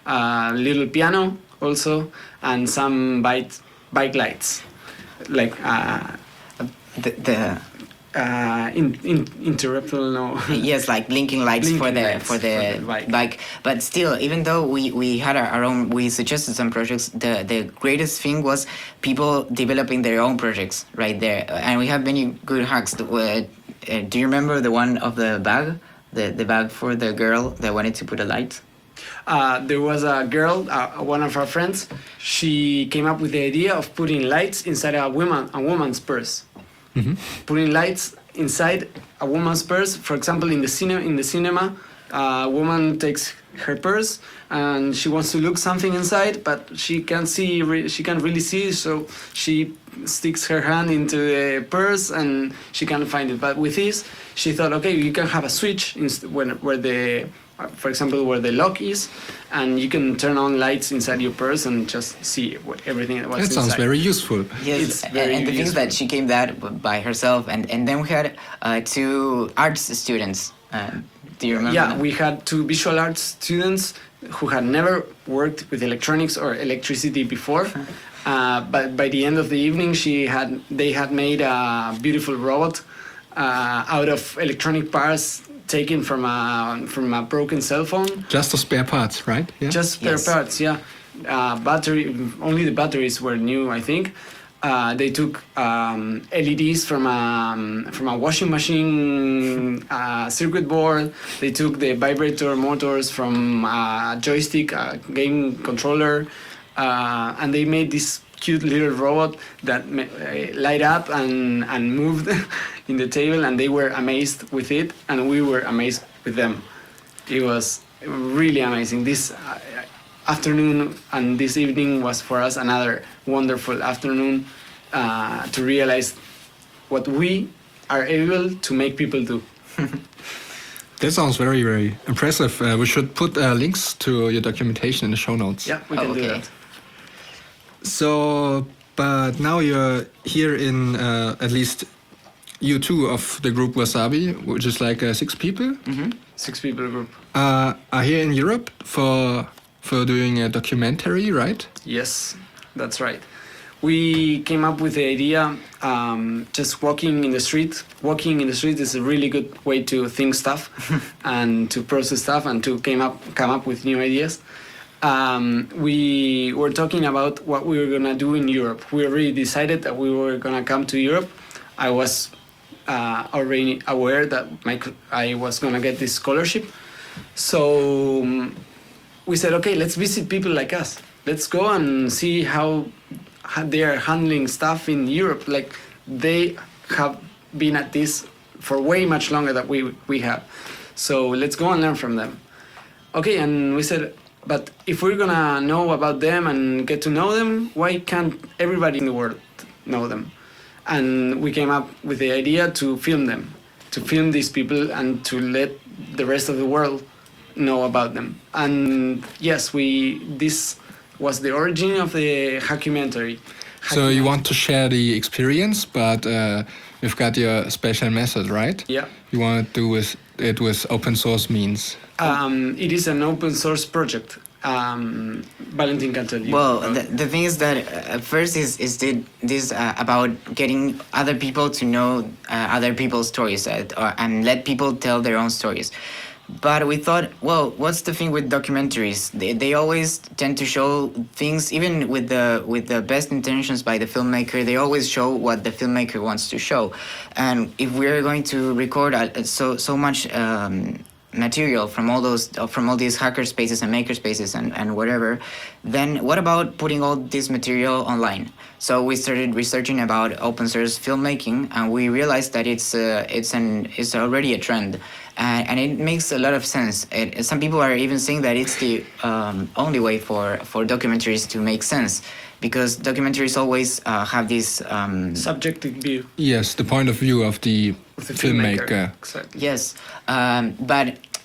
A little piano also, and some bike bike lights, like uh, The, the uh, in, in interruptible no. yes, like blinking lights for Blinking the lights for the, for the bike. bike. But still, even though we, we had our, our own, we suggested some projects. The the greatest thing was people developing their own projects right there, and we have many good hacks. Uh, uh, do you remember the one of the bag, the the bag for the girl that wanted to put a light? Uh, there was a girl, uh, one of our friends. She came up with the idea of putting lights inside a woman a woman's purse. Putting lights inside a woman's purse. For example, in the cinema, in the cinema, a woman takes her purse and she wants to look something inside, but she can't see. Re- she can't really see, so she sticks her hand into the purse and she can't find it. But with this, she thought, okay, you can have a switch inst- when where the uh, for example, where the lock is, and you can turn on lights inside your purse and just see what, everything what's That sounds inside. very useful. Yes, It's and, very and the thing is useful. that she came that b- by herself, and and then we had uh, two arts students. Uh, do you remember? Yeah, them? we had two visual arts students who had never worked with electronics or electricity before. Uh, but by the end of the evening, she had they had made a beautiful robot uh, out of electronic parts taken from a from a broken cell phone. Just the spare parts, right? Yeah. Just spare Yes. parts, yeah. Uh, battery, only the batteries were new, I think. Uh, they took um, L E Ds from a, from a washing machine uh, circuit board. They took the vibrator motors from a joystick, a game controller, uh, and they made this cute little robot that ma- uh, light up and, and moved in the table, and they were amazed with it, and we were amazed with them. It was really amazing. This uh, afternoon and this evening was for us another wonderful afternoon uh, to realize what we are able to make people do. That sounds very, very impressive. Uh, we should put uh, links to your documentation in the show notes. Yeah, we Oh, can do okay. that. So, but now you're here in uh, at least you two of the group Wasabi, which is like uh, six people, Six people group. uh, are here in Europe for for doing a documentary, right? Yes, that's right. We came up with the idea um, just walking in the street. Walking in the street is a really good way to think stuff and to process stuff and to came up come up with new ideas. Um, we were talking about what we were gonna do in Europe. We already decided that we were gonna come to Europe. I was uh, already aware that my c- I was gonna get this scholarship, so. um, we said, okay, let's visit people like us. Let's go and see how, how they are handling stuff in Europe. Like they have been at this for way much longer than we we have. So let's go and learn from them. Okay, and we said, but if we're gonna know about them and get to know them, why can't everybody in the world know them? And we came up with the idea to film them, to film these people and to let the rest of the world know about them. And yes, we this was the origin of the documentary. So you want to share the experience, but uh, you've got your special method, right? Yeah. You want to do with it with open source means. Um, it is an open source project. Um, Valentin can tell you. Well, about the, it. the thing is that uh, first is is the, this uh, about getting other people to know uh, other people's stories uh, or, and let people tell their own stories. But we thought, well, what's the thing with documentaries? They, they always tend to show things, even with the with the best intentions by the filmmaker. They always show what the filmmaker wants to show, and if we're going to record uh, so so much um, material from all those uh, from all these hacker spaces and maker spaces and, and whatever, then what about putting all this material online? So we started researching about open source filmmaking, and we realized that it's uh, it's an it's already a trend. Uh, and it makes a lot of sense. It, some people are even saying that it's the um, only way for, for documentaries to make sense, because documentaries always uh, have this. Um, Subjective view Yes, the point of view of the, of the filmmaker. filmmaker. Exactly. yes, um, but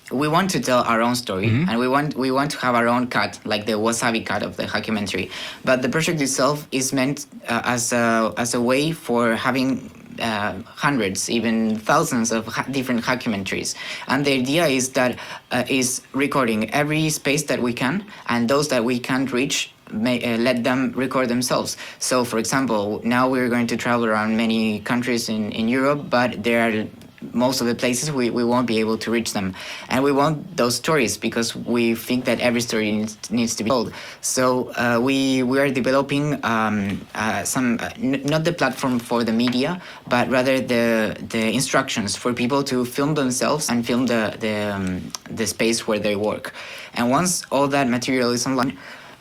we want to tell our own story, and we want we want to have our own cut, like the wasabi cut of the documentary. But the project itself is meant uh, as a as a way for having uh, hundreds, even thousands of ha- different documentaries. And the idea is that uh, is recording every space that we can, and those that we can't reach, May, uh, let them record themselves. So, for example, now we're going to travel around many countries in, in Europe, but there are most of the places we, we won't be able to reach them. And we want those stories because we think that every story needs, needs to be told. So uh, we, we are developing um, uh, some, uh, n- not the platform for the media, but rather the, the instructions for people to film themselves and film the, the, um, the space where they work. And once all that material is online,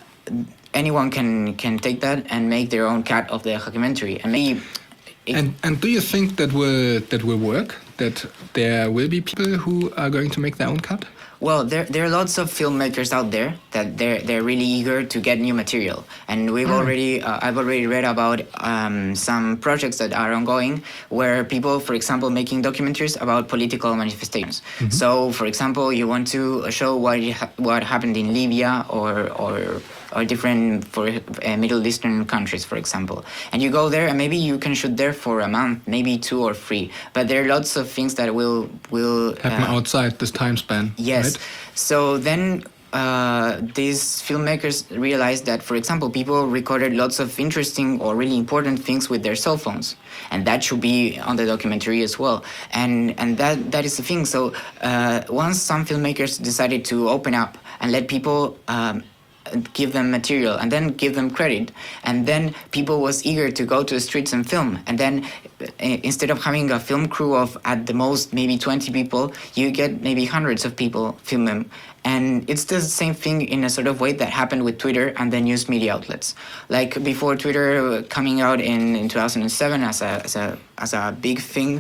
anyone can can take that and make their own cut of the documentary. And maybe it, And and do you think that will that will work? That there will be people who are going to make their own cut? well, there there are lots of filmmakers out there that they're they're really eager to get new material, and we've already uh, I've already read about um, some projects that are ongoing where people, for example, making documentaries about political manifestations. So, for example, you want to show what it ha- what happened in Libya or or or different for uh, Middle Eastern countries, for example, and you go there and maybe you can shoot there for a month, maybe two or three. But there are lots of things that will will Happen uh, outside this time span. Yes. Right? So then uh, these filmmakers realized that, for example, people recorded lots of interesting or really important things with their cell phones, and that should be on the documentary as well. And and that that is the thing. So uh, once some filmmakers decided to open up and let people. Um, give them material and then give them credit, and then people was eager to go to the streets and film, and then uh, instead of having a film crew of at the most maybe twenty people, you get maybe hundreds of people film them. And it's the same thing in a sort of way that happened with Twitter and the news media outlets. Like before Twitter coming out in, in two thousand seven as a, as a as a big thing,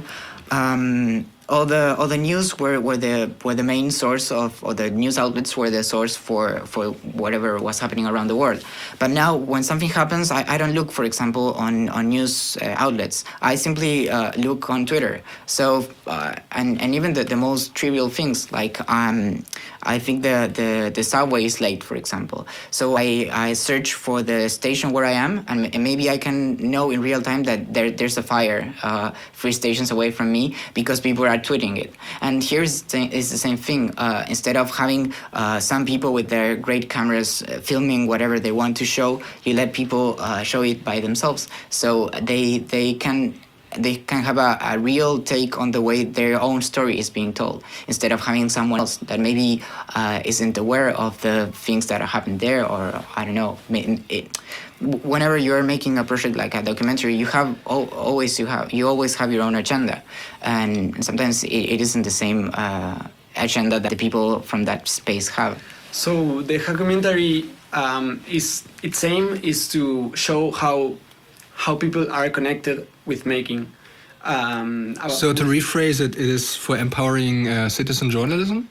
um, all the all the news were, were the were the main source of, or the news outlets were the source for, for whatever was happening around the world. But now when something happens, I, I don't look, for example, on, on news uh, outlets. I simply uh, look on Twitter. So uh, and and even the, the most trivial things, like um I think the, the, the subway is late, for example. So I, I search for the station where I am, and, and maybe I can know in real time that there there's a fire uh, three stations away from me because people are tweeting it. And here's th- is the same thing. Uh, instead of having uh, some people with their great cameras uh, filming whatever they want to show, you let people uh, show it by themselves. So they they can they can have a, a real take on the way their own story is being told, instead of having someone else that maybe uh, isn't aware of the things that happened there, or I don't know. It, whenever you're making a project like a documentary, you have al- always you have you always have your own agenda, and sometimes it, it isn't the same uh, agenda that the people from that space have. So the documentary um, is its aim is to show how how people are connected with making. Um, about So to rephrase it, it is for empowering uh, citizen journalism.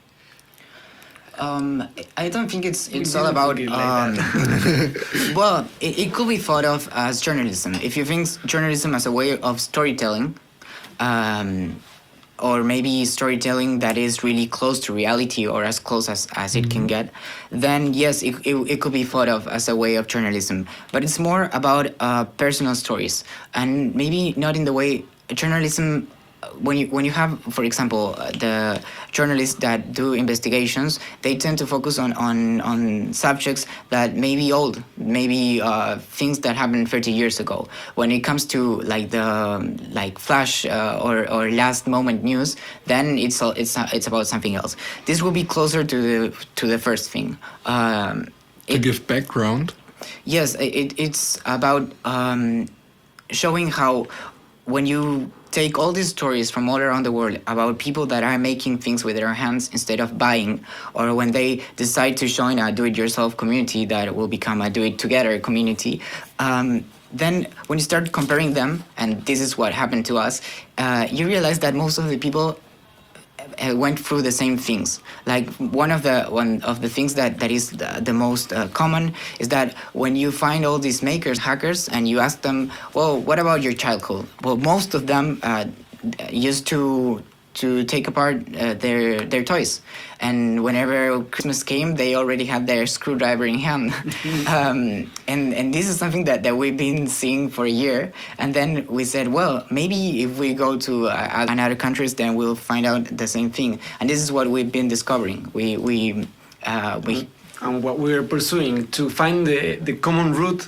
Um, I don't think it's We it's all didn't about. think it like Um, well, it, it could be thought of as journalism. If you think journalism as a way of storytelling, um, or maybe storytelling that is really close to reality or as close as, as it can get, then yes, it, it, it could be thought of as a way of journalism. But it's more about uh, personal stories, and maybe not in the way journalism. When you when you have, for example, uh, the journalists that do investigations, they tend to focus on, on, on subjects that may be old, maybe uh, things that happened thirty years ago. When it comes to like the um, like flash uh, or, or last moment news, then it's all, it's uh, it's about something else. This will be closer to the to the first thing. Um, To it- give background. Yes, it, it's about um, showing how when you take all these stories from all around the world about people that are making things with their hands instead of buying, or when they decide to join a do-it-yourself community that will become a do-it-together community, um, then when you start comparing them, and this is what happened to us, uh, you realize that most of the people uh, went through the same things. Like one of the one of the things that that is the, the most uh, common is that when you find all these makers, hackers, and you ask them, well, what about your childhood? Well, most of them uh, used to to take apart uh, their their toys, and whenever Christmas came, they already had their screwdriver in hand. um, and and this is something that, that we've been seeing for a year. And then we said, well, maybe if we go to uh, another countries, then we'll find out the same thing. And this is what we've been discovering. We we uh, we. And what we're pursuing to find the, the common root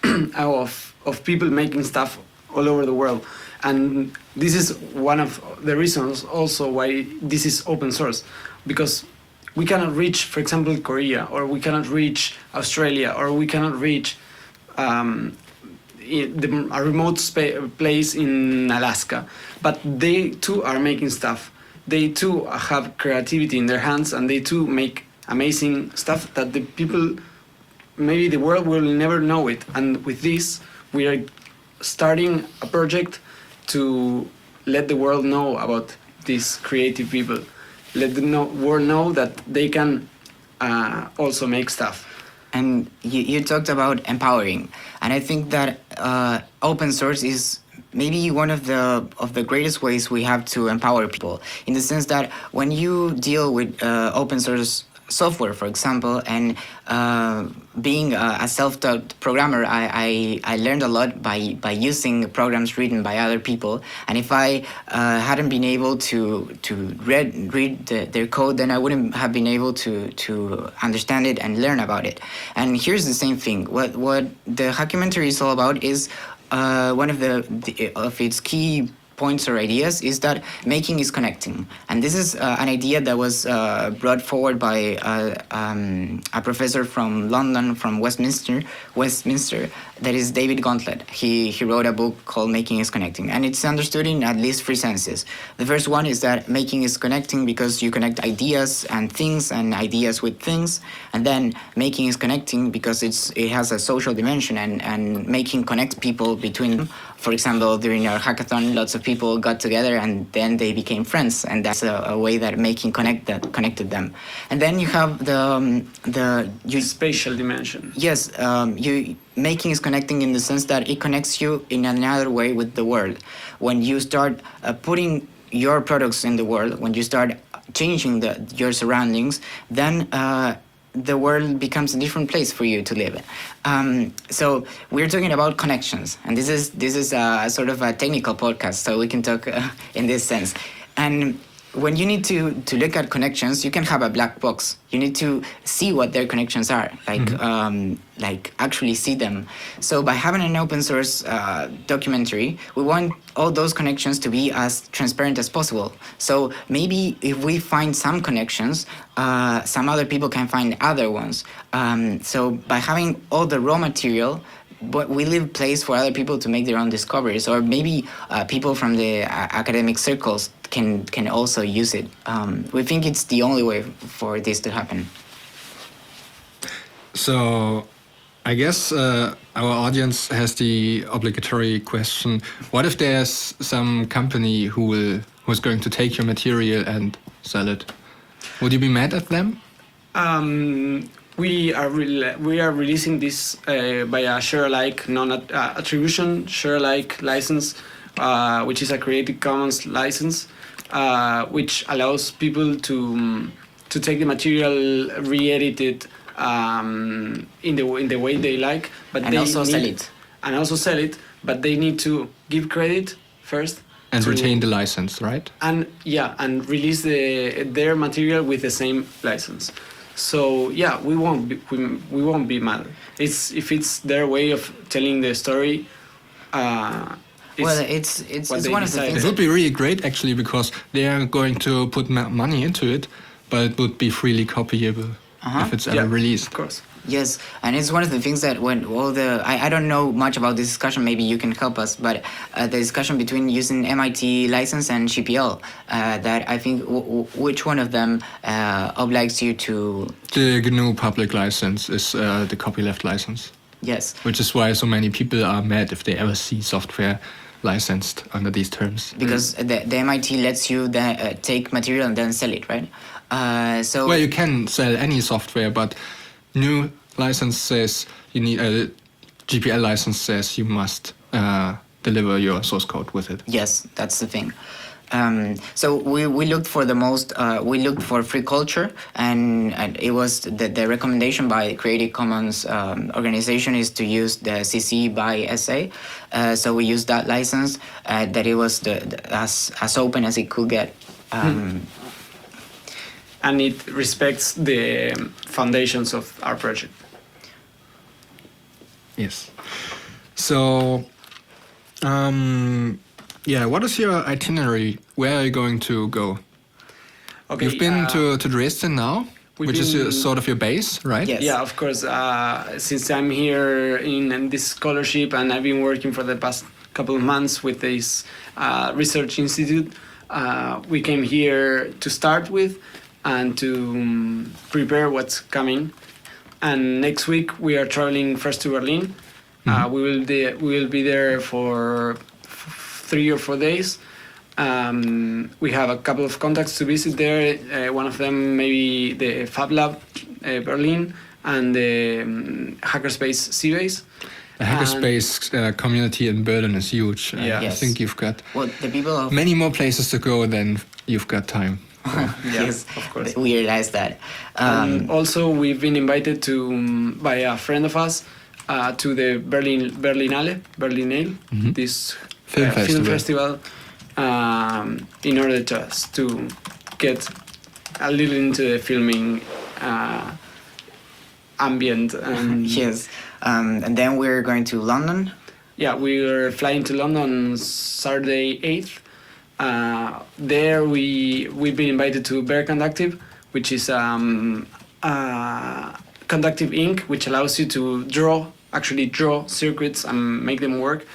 of of people making stuff all over the world. And this is one of the reasons also why this is open source, because we cannot reach, for example, Korea, or we cannot reach Australia, or we cannot reach um, in the, a remote spa- place in Alaska, but they too are making stuff. They too have creativity in their hands, and they too make amazing stuff that the people, maybe the world will never know it. And with this, we are starting a project to let the world know about these creative people. Let the know, world know that they can uh, also make stuff. And you, you talked about empowering, and I think that uh, open source is maybe one of the of the greatest ways we have to empower people, in the sense that when you deal with uh, open source software, for example, and uh, being a, a self-taught programmer, I, I, I learned a lot by, by using programs written by other people. And if I uh, hadn't been able to to read read the, their code, then I wouldn't have been able to to understand it and learn about it. And here's the same thing. What what the Hackumentary is all about is uh, one of the, the of its key points or ideas is that making is connecting. And this is uh, an idea that was uh, brought forward by uh, um, a professor from London, from Westminster, Westminster, that is David Gauntlet. He, he wrote a book called Making is Connecting, and it's understood in at least three senses. The first one is that making is connecting because you connect ideas and things and ideas with things, and then making is connecting because it's it has a social dimension, and, and making connects people between them. For example, during our hackathon, lots of people got together and then they became friends, and that's a, a way that making connect that connected them. And then you have the um, the you, Spatial dimension. yes, um, you making is connecting in the sense that it connects you in another way with the world. When you start uh, putting your products in the world, when you start changing the your surroundings, then uh, the world becomes a different place for you to live in. Um, so we're talking about connections, and this is this is a, sort of a technical podcast, so we can talk uh, in this sense. And when you need to, to look at connections, you can have a black box. You need to see what their connections are, like mm-hmm. um, like actually see them. So by having an open source uh, documentary, we want all those connections to be as transparent as possible. So maybe if we find some connections, uh, some other people can find other ones. Um, so by having all the raw material, but we leave place for other people to make their own discoveries, or maybe uh, people from the uh, academic circles can can also use it. Um, we think it's the only way for this to happen. So, I guess uh, our audience has the obligatory question: what if there's some company who will who's going to take your material and sell it? Would you be mad at them? Um, we are re- we are releasing this uh, by a share-alike non-attribution share-alike license, uh, which is a Creative Commons license, uh, which allows people to um, to take the material, re-edited um, in the in the way they like, but and they also need, sell it. And also sell it, but they need to give credit first. And to, retain the license, right? And yeah, and release the their material with the same license. So yeah, we won't be, we, we won't be mad. It's if it's their way of telling the story. Uh, it's well, it's it's, what it's they one of the decide. things. It would be really great, actually, because they are going to put ma- money into it, but it would be freely copyable Uh-huh. if it's ever Yeah, released. of course. Yes, and it's one of the things that when all the I, I don't know much about this discussion. Maybe you can help us, but uh, the discussion between using M I T license and G P L, uh, that I think w- w- which one of them uh, obliges you to? The G N U public license is uh, the copyleft license, Yes, which is why so many people are mad if they ever see software licensed under these terms. because the, the M I T lets you then, uh, take material and then sell it, right? Uh, so Well, you can sell any software, but new license says you need a G P L license says you must uh, deliver your source code with it. yes, that's the thing. Um, so we, we looked for the most uh, we looked for free culture, and, and it was the, the recommendation by Creative Commons um, organization is to use the C C by S A. Uh, so we used that license uh, that it was the, the as as open as it could get. Um, And it respects the foundations of our project. Yes. So, um, yeah, what is your itinerary? Where are you going to go? Okay, You've been uh, to, to Dresden now, we've which is your, been- sort of your base, right? Yes. Yeah, of course. Uh, since I'm here in, in this scholarship and I've been working for the past couple of months with this uh, research institute, uh, we came here to start with and to um, prepare what's coming. And next week we are traveling first to Berlin. Uh, we will de- we will be there for f- three or four days. Um, we have a couple of contacts to visit there. Uh, one of them maybe the Fab Lab uh, Berlin and the um, Hackerspace Seabase. The hackerspace uh, community in Berlin is huge. Uh, Yeah. I Yes. think you've got Well, the people of many more places to go than you've got time. yes, of course. we realized that. And Um, also, we've been invited to um, by a friend of us uh, to the Berlin Berlinale Berlinale, this Film uh, film festival. festival, um, in order to us to get a little into the filming uh, ambient. And yes, um, and then we're going to London. yeah, we are flying to London Saturday eighth. Uh, there we we've been invited to Bear Conductive, which is um, uh, conductive ink, which allows you to draw, actually draw circuits and make them work.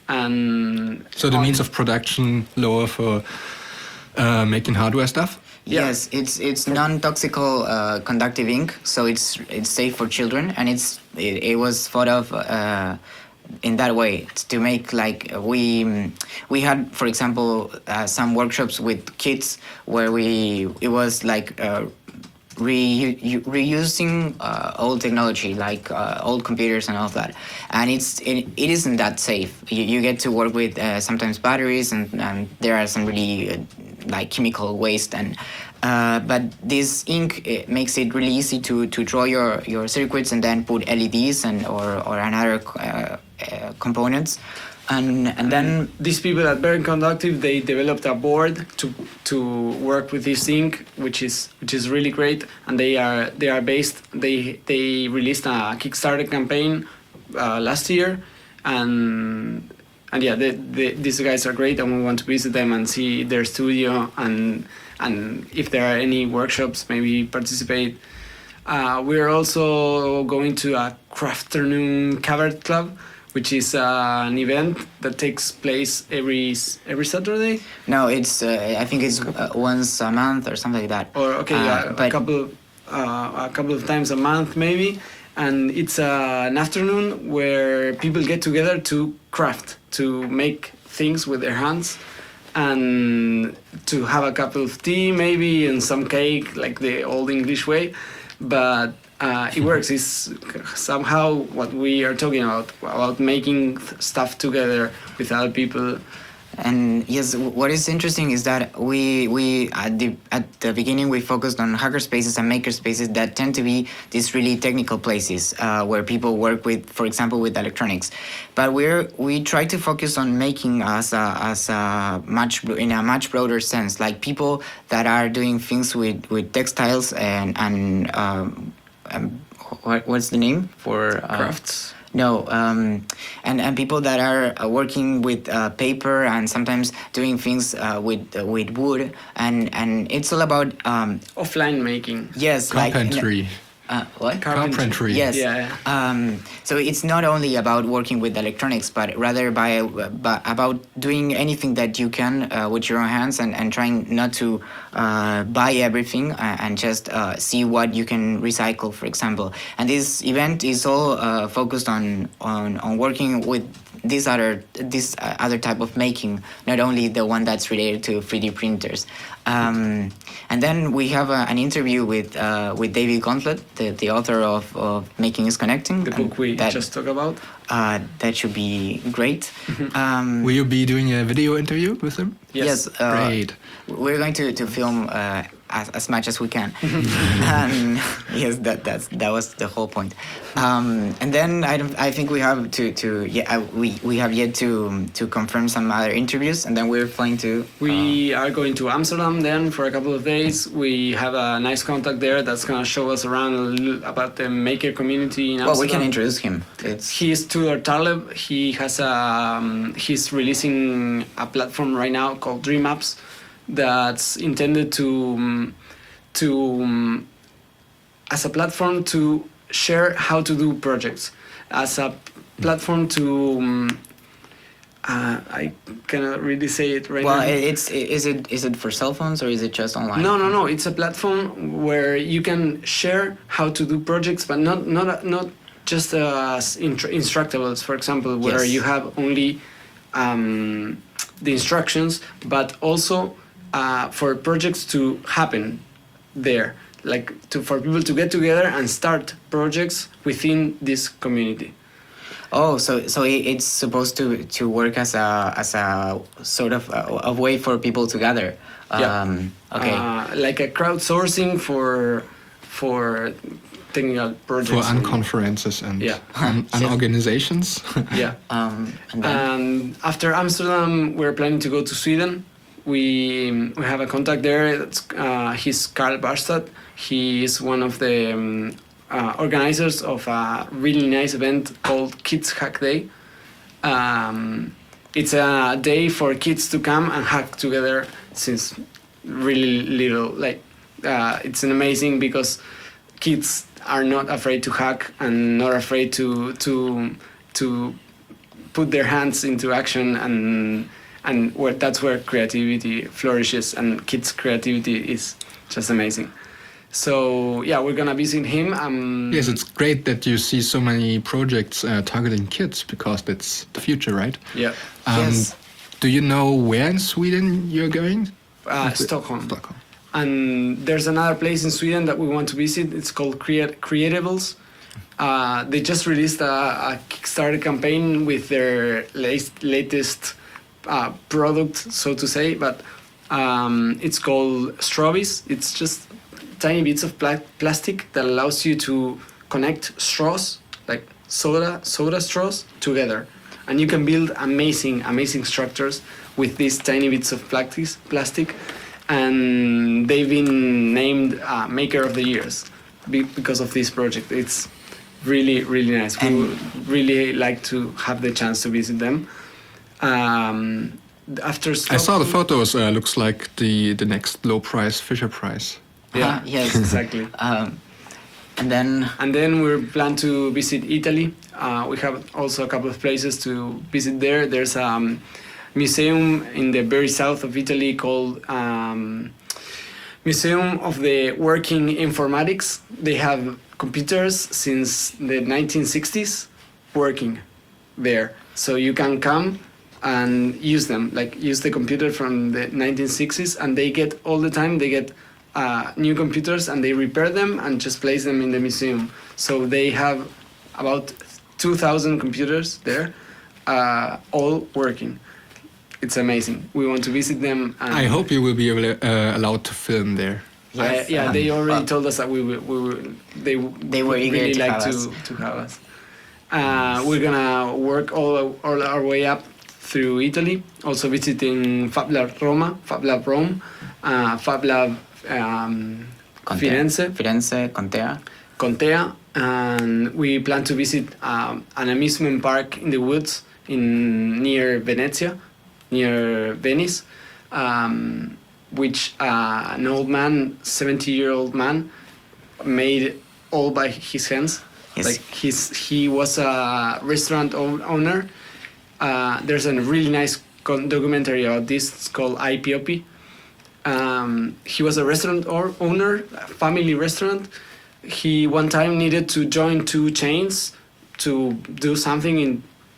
And So the on- means of production lower for uh, making hardware stuff? Yeah. Yes, it's it's non-toxical uh, conductive ink, so it's it's safe for children, and it's it, it was thought of uh, in that way to make like we we had, for example, uh, some workshops with kids where we it was like. Uh, Re- reusing uh, old technology like uh, old computers and all of that, and it's it, it isn't that safe. You, you get to work with uh, sometimes batteries, and, and there are some really uh, like chemical waste, and uh, but this ink it makes it really easy to, to draw your, your circuits and then put L E Ds and or or another uh, uh, components, and and then these people at Bear Conductive, they developed a board to to work with this ink, which is which is really great. And they are they are based. They they released a Kickstarter campaign uh, last year, and and yeah, they, they, these guys are great, and we want to visit them and see their studio, and and if there are any workshops, maybe participate. Uh, we're also going to a Crafternoon Cabaret Club, which is uh, an event that takes place every s- every Saturday. no, it's uh, I think it's uh, once a month or something like that. Or okay, Uh, yeah, a but- couple uh, a couple of times a month maybe, and it's uh, an afternoon where people get together to craft, to make things with their hands, and to have a cup of tea maybe and some cake, like the old English way. But uh, it works. It's somehow what we are talking about, about making th- stuff together with other people. And yes, what is interesting is that we we at the at the beginning we focused on hacker spaces and maker spaces that tend to be these really technical places uh, where people work with, for example, with electronics. But we're we try to focus on making as a, as a much in a much broader sense, like people that are doing things with, with textiles and and um, um, what, what's the name for uh, Crafts. No, um, and and people that are uh, working with uh, paper and sometimes doing things uh, with uh, with wood, and and it's all about um, Offline making. yes, like Carpentry. uh, what? Carpentry. Yes. Yeah. Um, so it's not only about working with electronics, but rather by, by about doing anything that you can uh, with your own hands, and, and trying not to uh, buy everything uh, and just uh, see what you can recycle, for example. And this event is all uh, focused on, on on working with this other this uh, other type of making, not only the one that's related to three D printers. Um, and then we have a, an interview with uh, with David Gauntlet, the, the author of, of Making is Connecting. The and book we that, just talked about. Uh, that should be great. Um, Will you be doing a video interview with him? yes. uh, Great. We're going to, to film uh, as, as much as we can. um, yes, that that's that was the whole point. Um, and then I don't, I think we have to to yeah I, we we have yet to to confirm some other interviews, and then we're flying to. We are going to Amsterdam then for a couple of days. We have a nice contact there that's gonna show us around a little about the maker community in Amsterdam. Well, we can introduce him. It's He is Tudor Taleb. He has a um, he's releasing a platform right now called Dream Apps that's intended to um, to um, as a platform to share how to do projects, as a platform to um, uh, I cannot really say it right well, now. it's is it is it for cell phones or is it just online? No, no, no. It's a platform where you can share how to do projects, but not not not just as intr- instructables. For example, where Yes. you have only um, the instructions, but also uh, for projects to happen there, like to for people to get together and start projects within this community. Oh, so so it- it's supposed to to work as a as a sort of a, a way for people to gather. Yeah. Um, okay. Uh, like a crowdsourcing for for technical projects. For unconferences and Yeah. un- Yes. unorganizations. Yeah. um, and then, And after Amsterdam, we're planning to go to Sweden. We we have a contact there. That's, uh, he's Carl Barstad. He is one of the um, uh, organizers of a really nice event called Kids Hack Day. Um, it's a day for kids to come and hack together since really little. Like uh, it's an amazing because kids are not afraid to hack and not afraid to to to put their hands into action, and and where that's where creativity flourishes, and kids' creativity is just amazing. So yeah, we're gonna visit him. Um, Yes, it's great that you see so many projects uh, targeting kids because that's the future, right? yeah, Um, Yes. Do you know where in Sweden you're going? uh, Stockholm. Stockholm. And there's another place in Sweden that we want to visit. It's called Creat- Creativables. Uh, they just released a, a Kickstarter campaign with their latest, latest uh, product, so to say, but um, it's called Strawbies. It's just tiny bits of pla- plastic that allows you to connect straws, like soda soda straws, together, and you can build amazing, amazing structures with these tiny bits of plastic. Plastic, and they've been named uh, Maker of the Years be- because of this project. It's really, really nice. We And- would really like to have the chance to visit them. Um, after I saw the Stockholm- photos. Uh, looks like the the next low price Fisher Price. Yeah, Uh, yes. exactly. Um, and then And then we plan to visit Italy. Uh, we have also a couple of places to visit there. There's a um, museum in the very south of Italy called um, Museum of the Working Informatics. They have computers since the nineteen sixties working there. So you can come and use them, like use the computer from the nineteen sixties, and they get all the time, they get uh, new computers and they repair them and just place them in the museum. So they have about two thousand computers there, uh, all working. It's amazing. We want to visit them. And I hope you will be able, uh, allowed to film there. yes, I- yeah, um, they already well, told us that we will, we will, they w- They were would eager really to like have to, us. to have us. Uh, we're gonna work all, all our way up through Italy, also visiting FabLab Roma, FabLab Rome, uh, FabLab um, Contea. Firenze, Firenze, Contea. Contea, and we plan to visit um, an amusement park in the woods in near Venezia, near Venice, um, which uh, an old man, seventy-year-old man, made all by his hands. Yes. Like he's he was a restaurant o- owner. Uh, there's a really nice con- documentary about this. It's called I P O P. Um, he was a restaurant or- owner, a family restaurant. He one time needed to join two chains to do something in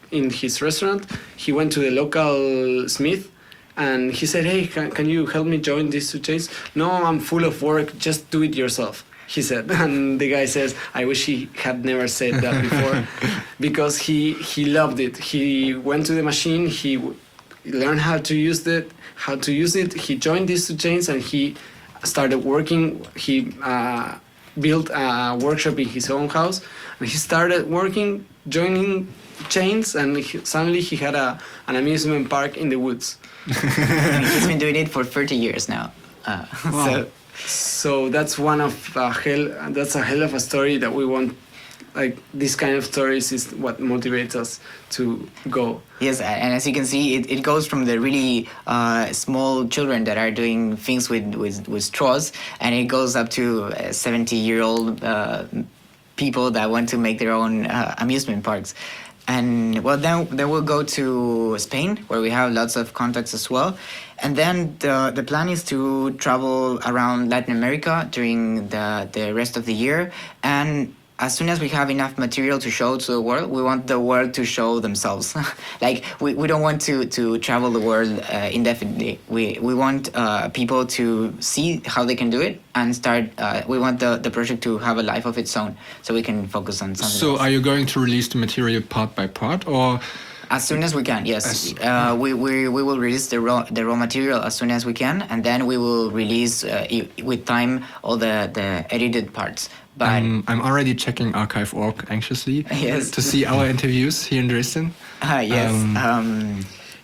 in his restaurant, he went to the local smith and he said, hey, can, can you help me join these two chains? No, I'm full of work, just do it yourself, he said. And the guy says, I wish he had never said that before, because he, he loved it. He went to the machine, he w- learned how to use it, how to use it. He joined these two chains and he started working. He uh, built a workshop in his own house, and he started working, joining chains, and he, suddenly he had a, an amusement park in the woods. And he's been doing it for thirty years now. Uh, Wow. So So that's one of a hell. That's a hell of a story that we want. Like this kind of stories is what motivates us to go. yes, and as you can see, it, it goes from the really uh, small children that are doing things with, with, with straws, and it goes up to seventy-year-old uh, people that want to make their own uh, amusement parks. And well, then then we'll go to Spain, where we have lots of contacts as well. And then the the plan is to travel around Latin America during the the rest of the year. And as soon as we have enough material to show to the world, we want the world to show themselves. Like we, we don't want to, to travel the world uh, indefinitely. We we want uh, people to see how they can do it and start. Uh, we want the, the project to have a life of its own, so we can focus on something. So else. are you going to release the material part by part, or As soon as we can, yes. As- Uh, we, we we will release the raw the raw material as soon as we can, and then we will release uh, i- with time all the, the edited parts. But um, I'm already checking archive dot org anxiously Yes. to see our interviews here in Dresden. uh, yes, um, um,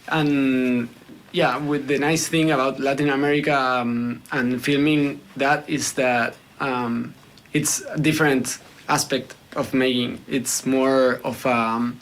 And yeah, with the nice thing about Latin America um, and filming that is that um, it's a different aspect of making. It's more of um,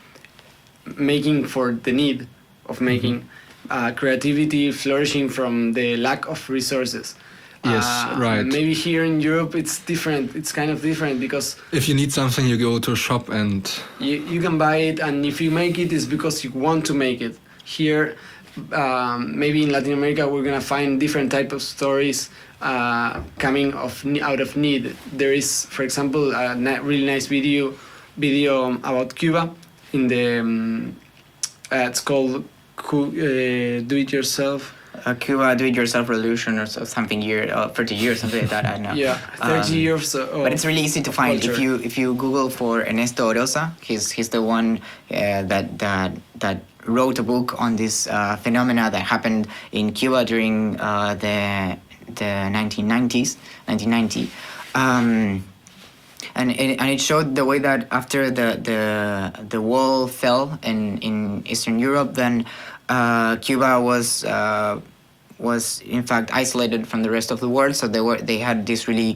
making for the need of making, uh, creativity flourishing from the lack of resources. Yes, Uh, right. Maybe here in Europe it's different. It's kind of different because If you need something, you go to a shop and you, you can buy it, and if you make it, it's because you want to make it. Here, um, maybe in Latin America, we're gonna find different type of stories uh, coming of ne- out of need. There is, for example, a ni- really nice video video about Cuba. In the um, uh, it's called Cu- uh, Do It Yourself. a Cuba do-it-yourself revolution or so, something year, uh, thirty years, something like that. I don't know. Yeah, thirty Um, years. Of, But it's really easy to find if culture. you if you Google for Ernesto Orosa. He's he's the one uh, that that that wrote a book on this uh, phenomena that happened in Cuba during uh, the the nineteen nineties, nineteen ninety. Um, and it, and it showed the way that after the the the wall fell in in Eastern Europe, then uh, Cuba was. Uh, was in fact isolated from the rest of the world, so they were they had this really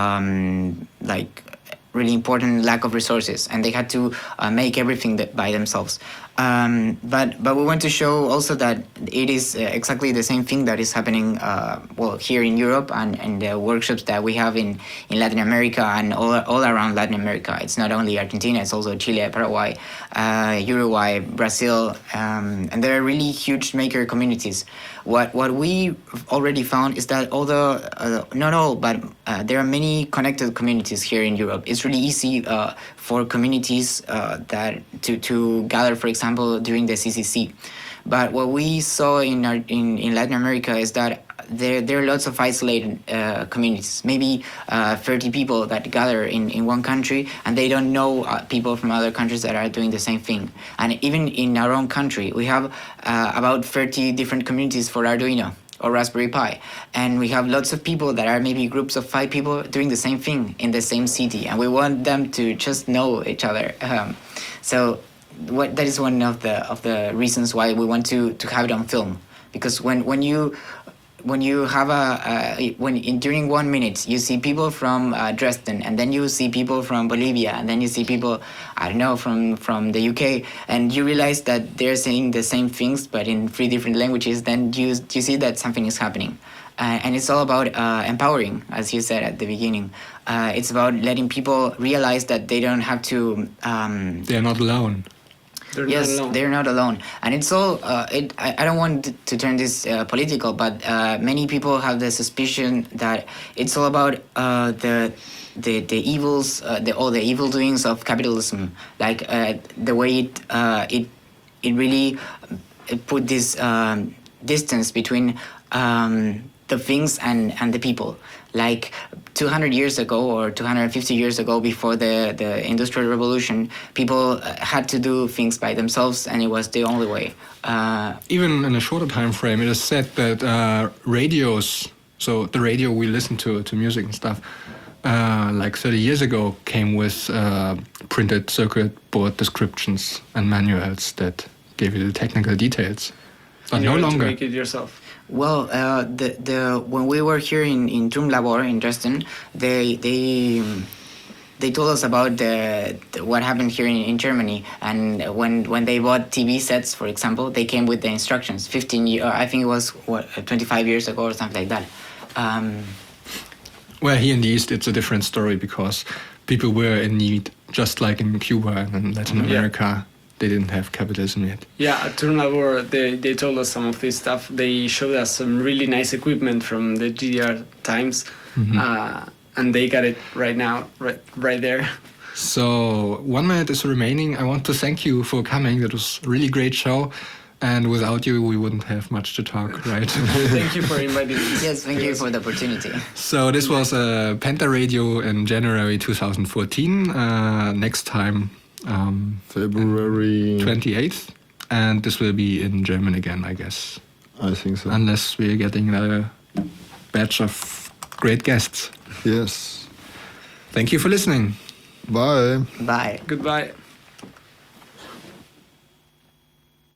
um, like really important lack of resources, and they had to uh, make everything that by themselves. Um, but but we want to show also that it is uh, exactly the same thing that is happening uh, well here in Europe and, and the workshops that we have in, in Latin America and all, all around Latin America. It's not only Argentina, it's also Chile, Paraguay, uh, Uruguay, Brazil, um, and there are really huge maker communities. What what we already found is that although uh, not all, but uh, there are many connected communities here in Europe. It's really easy uh, for communities uh, that to, to gather, for example, during the C C C. But what we saw in our, in, in Latin America is that there there are lots of isolated uh, communities, maybe uh, thirty people that gather in, in one country, and they don't know uh, people from other countries that are doing the same thing. And even in our own country, we have uh, about thirty different communities for Arduino or Raspberry Pi, and we have lots of people that are maybe groups of five people doing the same thing in the same city, and we want them to just know each other. Um, so what that is one of the of the reasons why we want to to have it on film, because when when you when you have a, a when in, during one minute you see people from uh, Dresden, and then you see people from Bolivia, and then you see people I don't know from from the U K, and you realize that they're saying the same things but in three different languages, then you you see that something is happening. Uh, and it's all about uh, empowering, as you said at the beginning. Uh, it's about letting people realize that they don't have to um, they're not alone. They're yes, not alone. they're not alone, and it's all. Uh, it. I, I don't want to turn this uh, political, but uh, many people have the suspicion that it's all about uh, the, the the evils, uh, the all the evil doings of capitalism, like uh, the way it uh, it it really uh, put this um, distance between um, the things and, and the people. Like two hundred years ago or two hundred fifty years ago, before the, the Industrial Revolution, people uh, had to do things by themselves, and it was the only way. Uh, Even in a shorter time frame, it is said that uh, radios, so the radio we listen to, to music and stuff, uh, like thirty years ago, came with uh, printed circuit board descriptions and manuals that gave you the technical details. But And no you had longer. to make it yourself. Well, uh, the the when we were here in in Turmlabor in Dresden, they they um, they told us about the, the what happened here in, in Germany, and when when they bought T V sets, for example, they came with the instructions. Fifteen year, I think it was what twenty-five years ago or something like that. Um, Well, here in the East, it's a different story because people were in need, just like in Cuba and in Latin Yeah. America. They didn't have capitalism yet. Yeah, at Turmlabor, they, they told us some of this stuff. They showed us some really nice equipment from the G D R times, uh, and they got it right now, right, right there. So one minute is remaining. I want to thank you for coming. That was a really great show. And without you, we wouldn't have much to talk, right? Thank you for inviting me. yes, thank you for the opportunity. So this was uh, Penta Radio in January two thousand fourteen. Uh, next time, um, February. twenty-eighth. And this will be in German again, I guess. I think so. Unless we're getting another batch of great guests. Yes. Thank you for listening. Bye. Bye. Goodbye.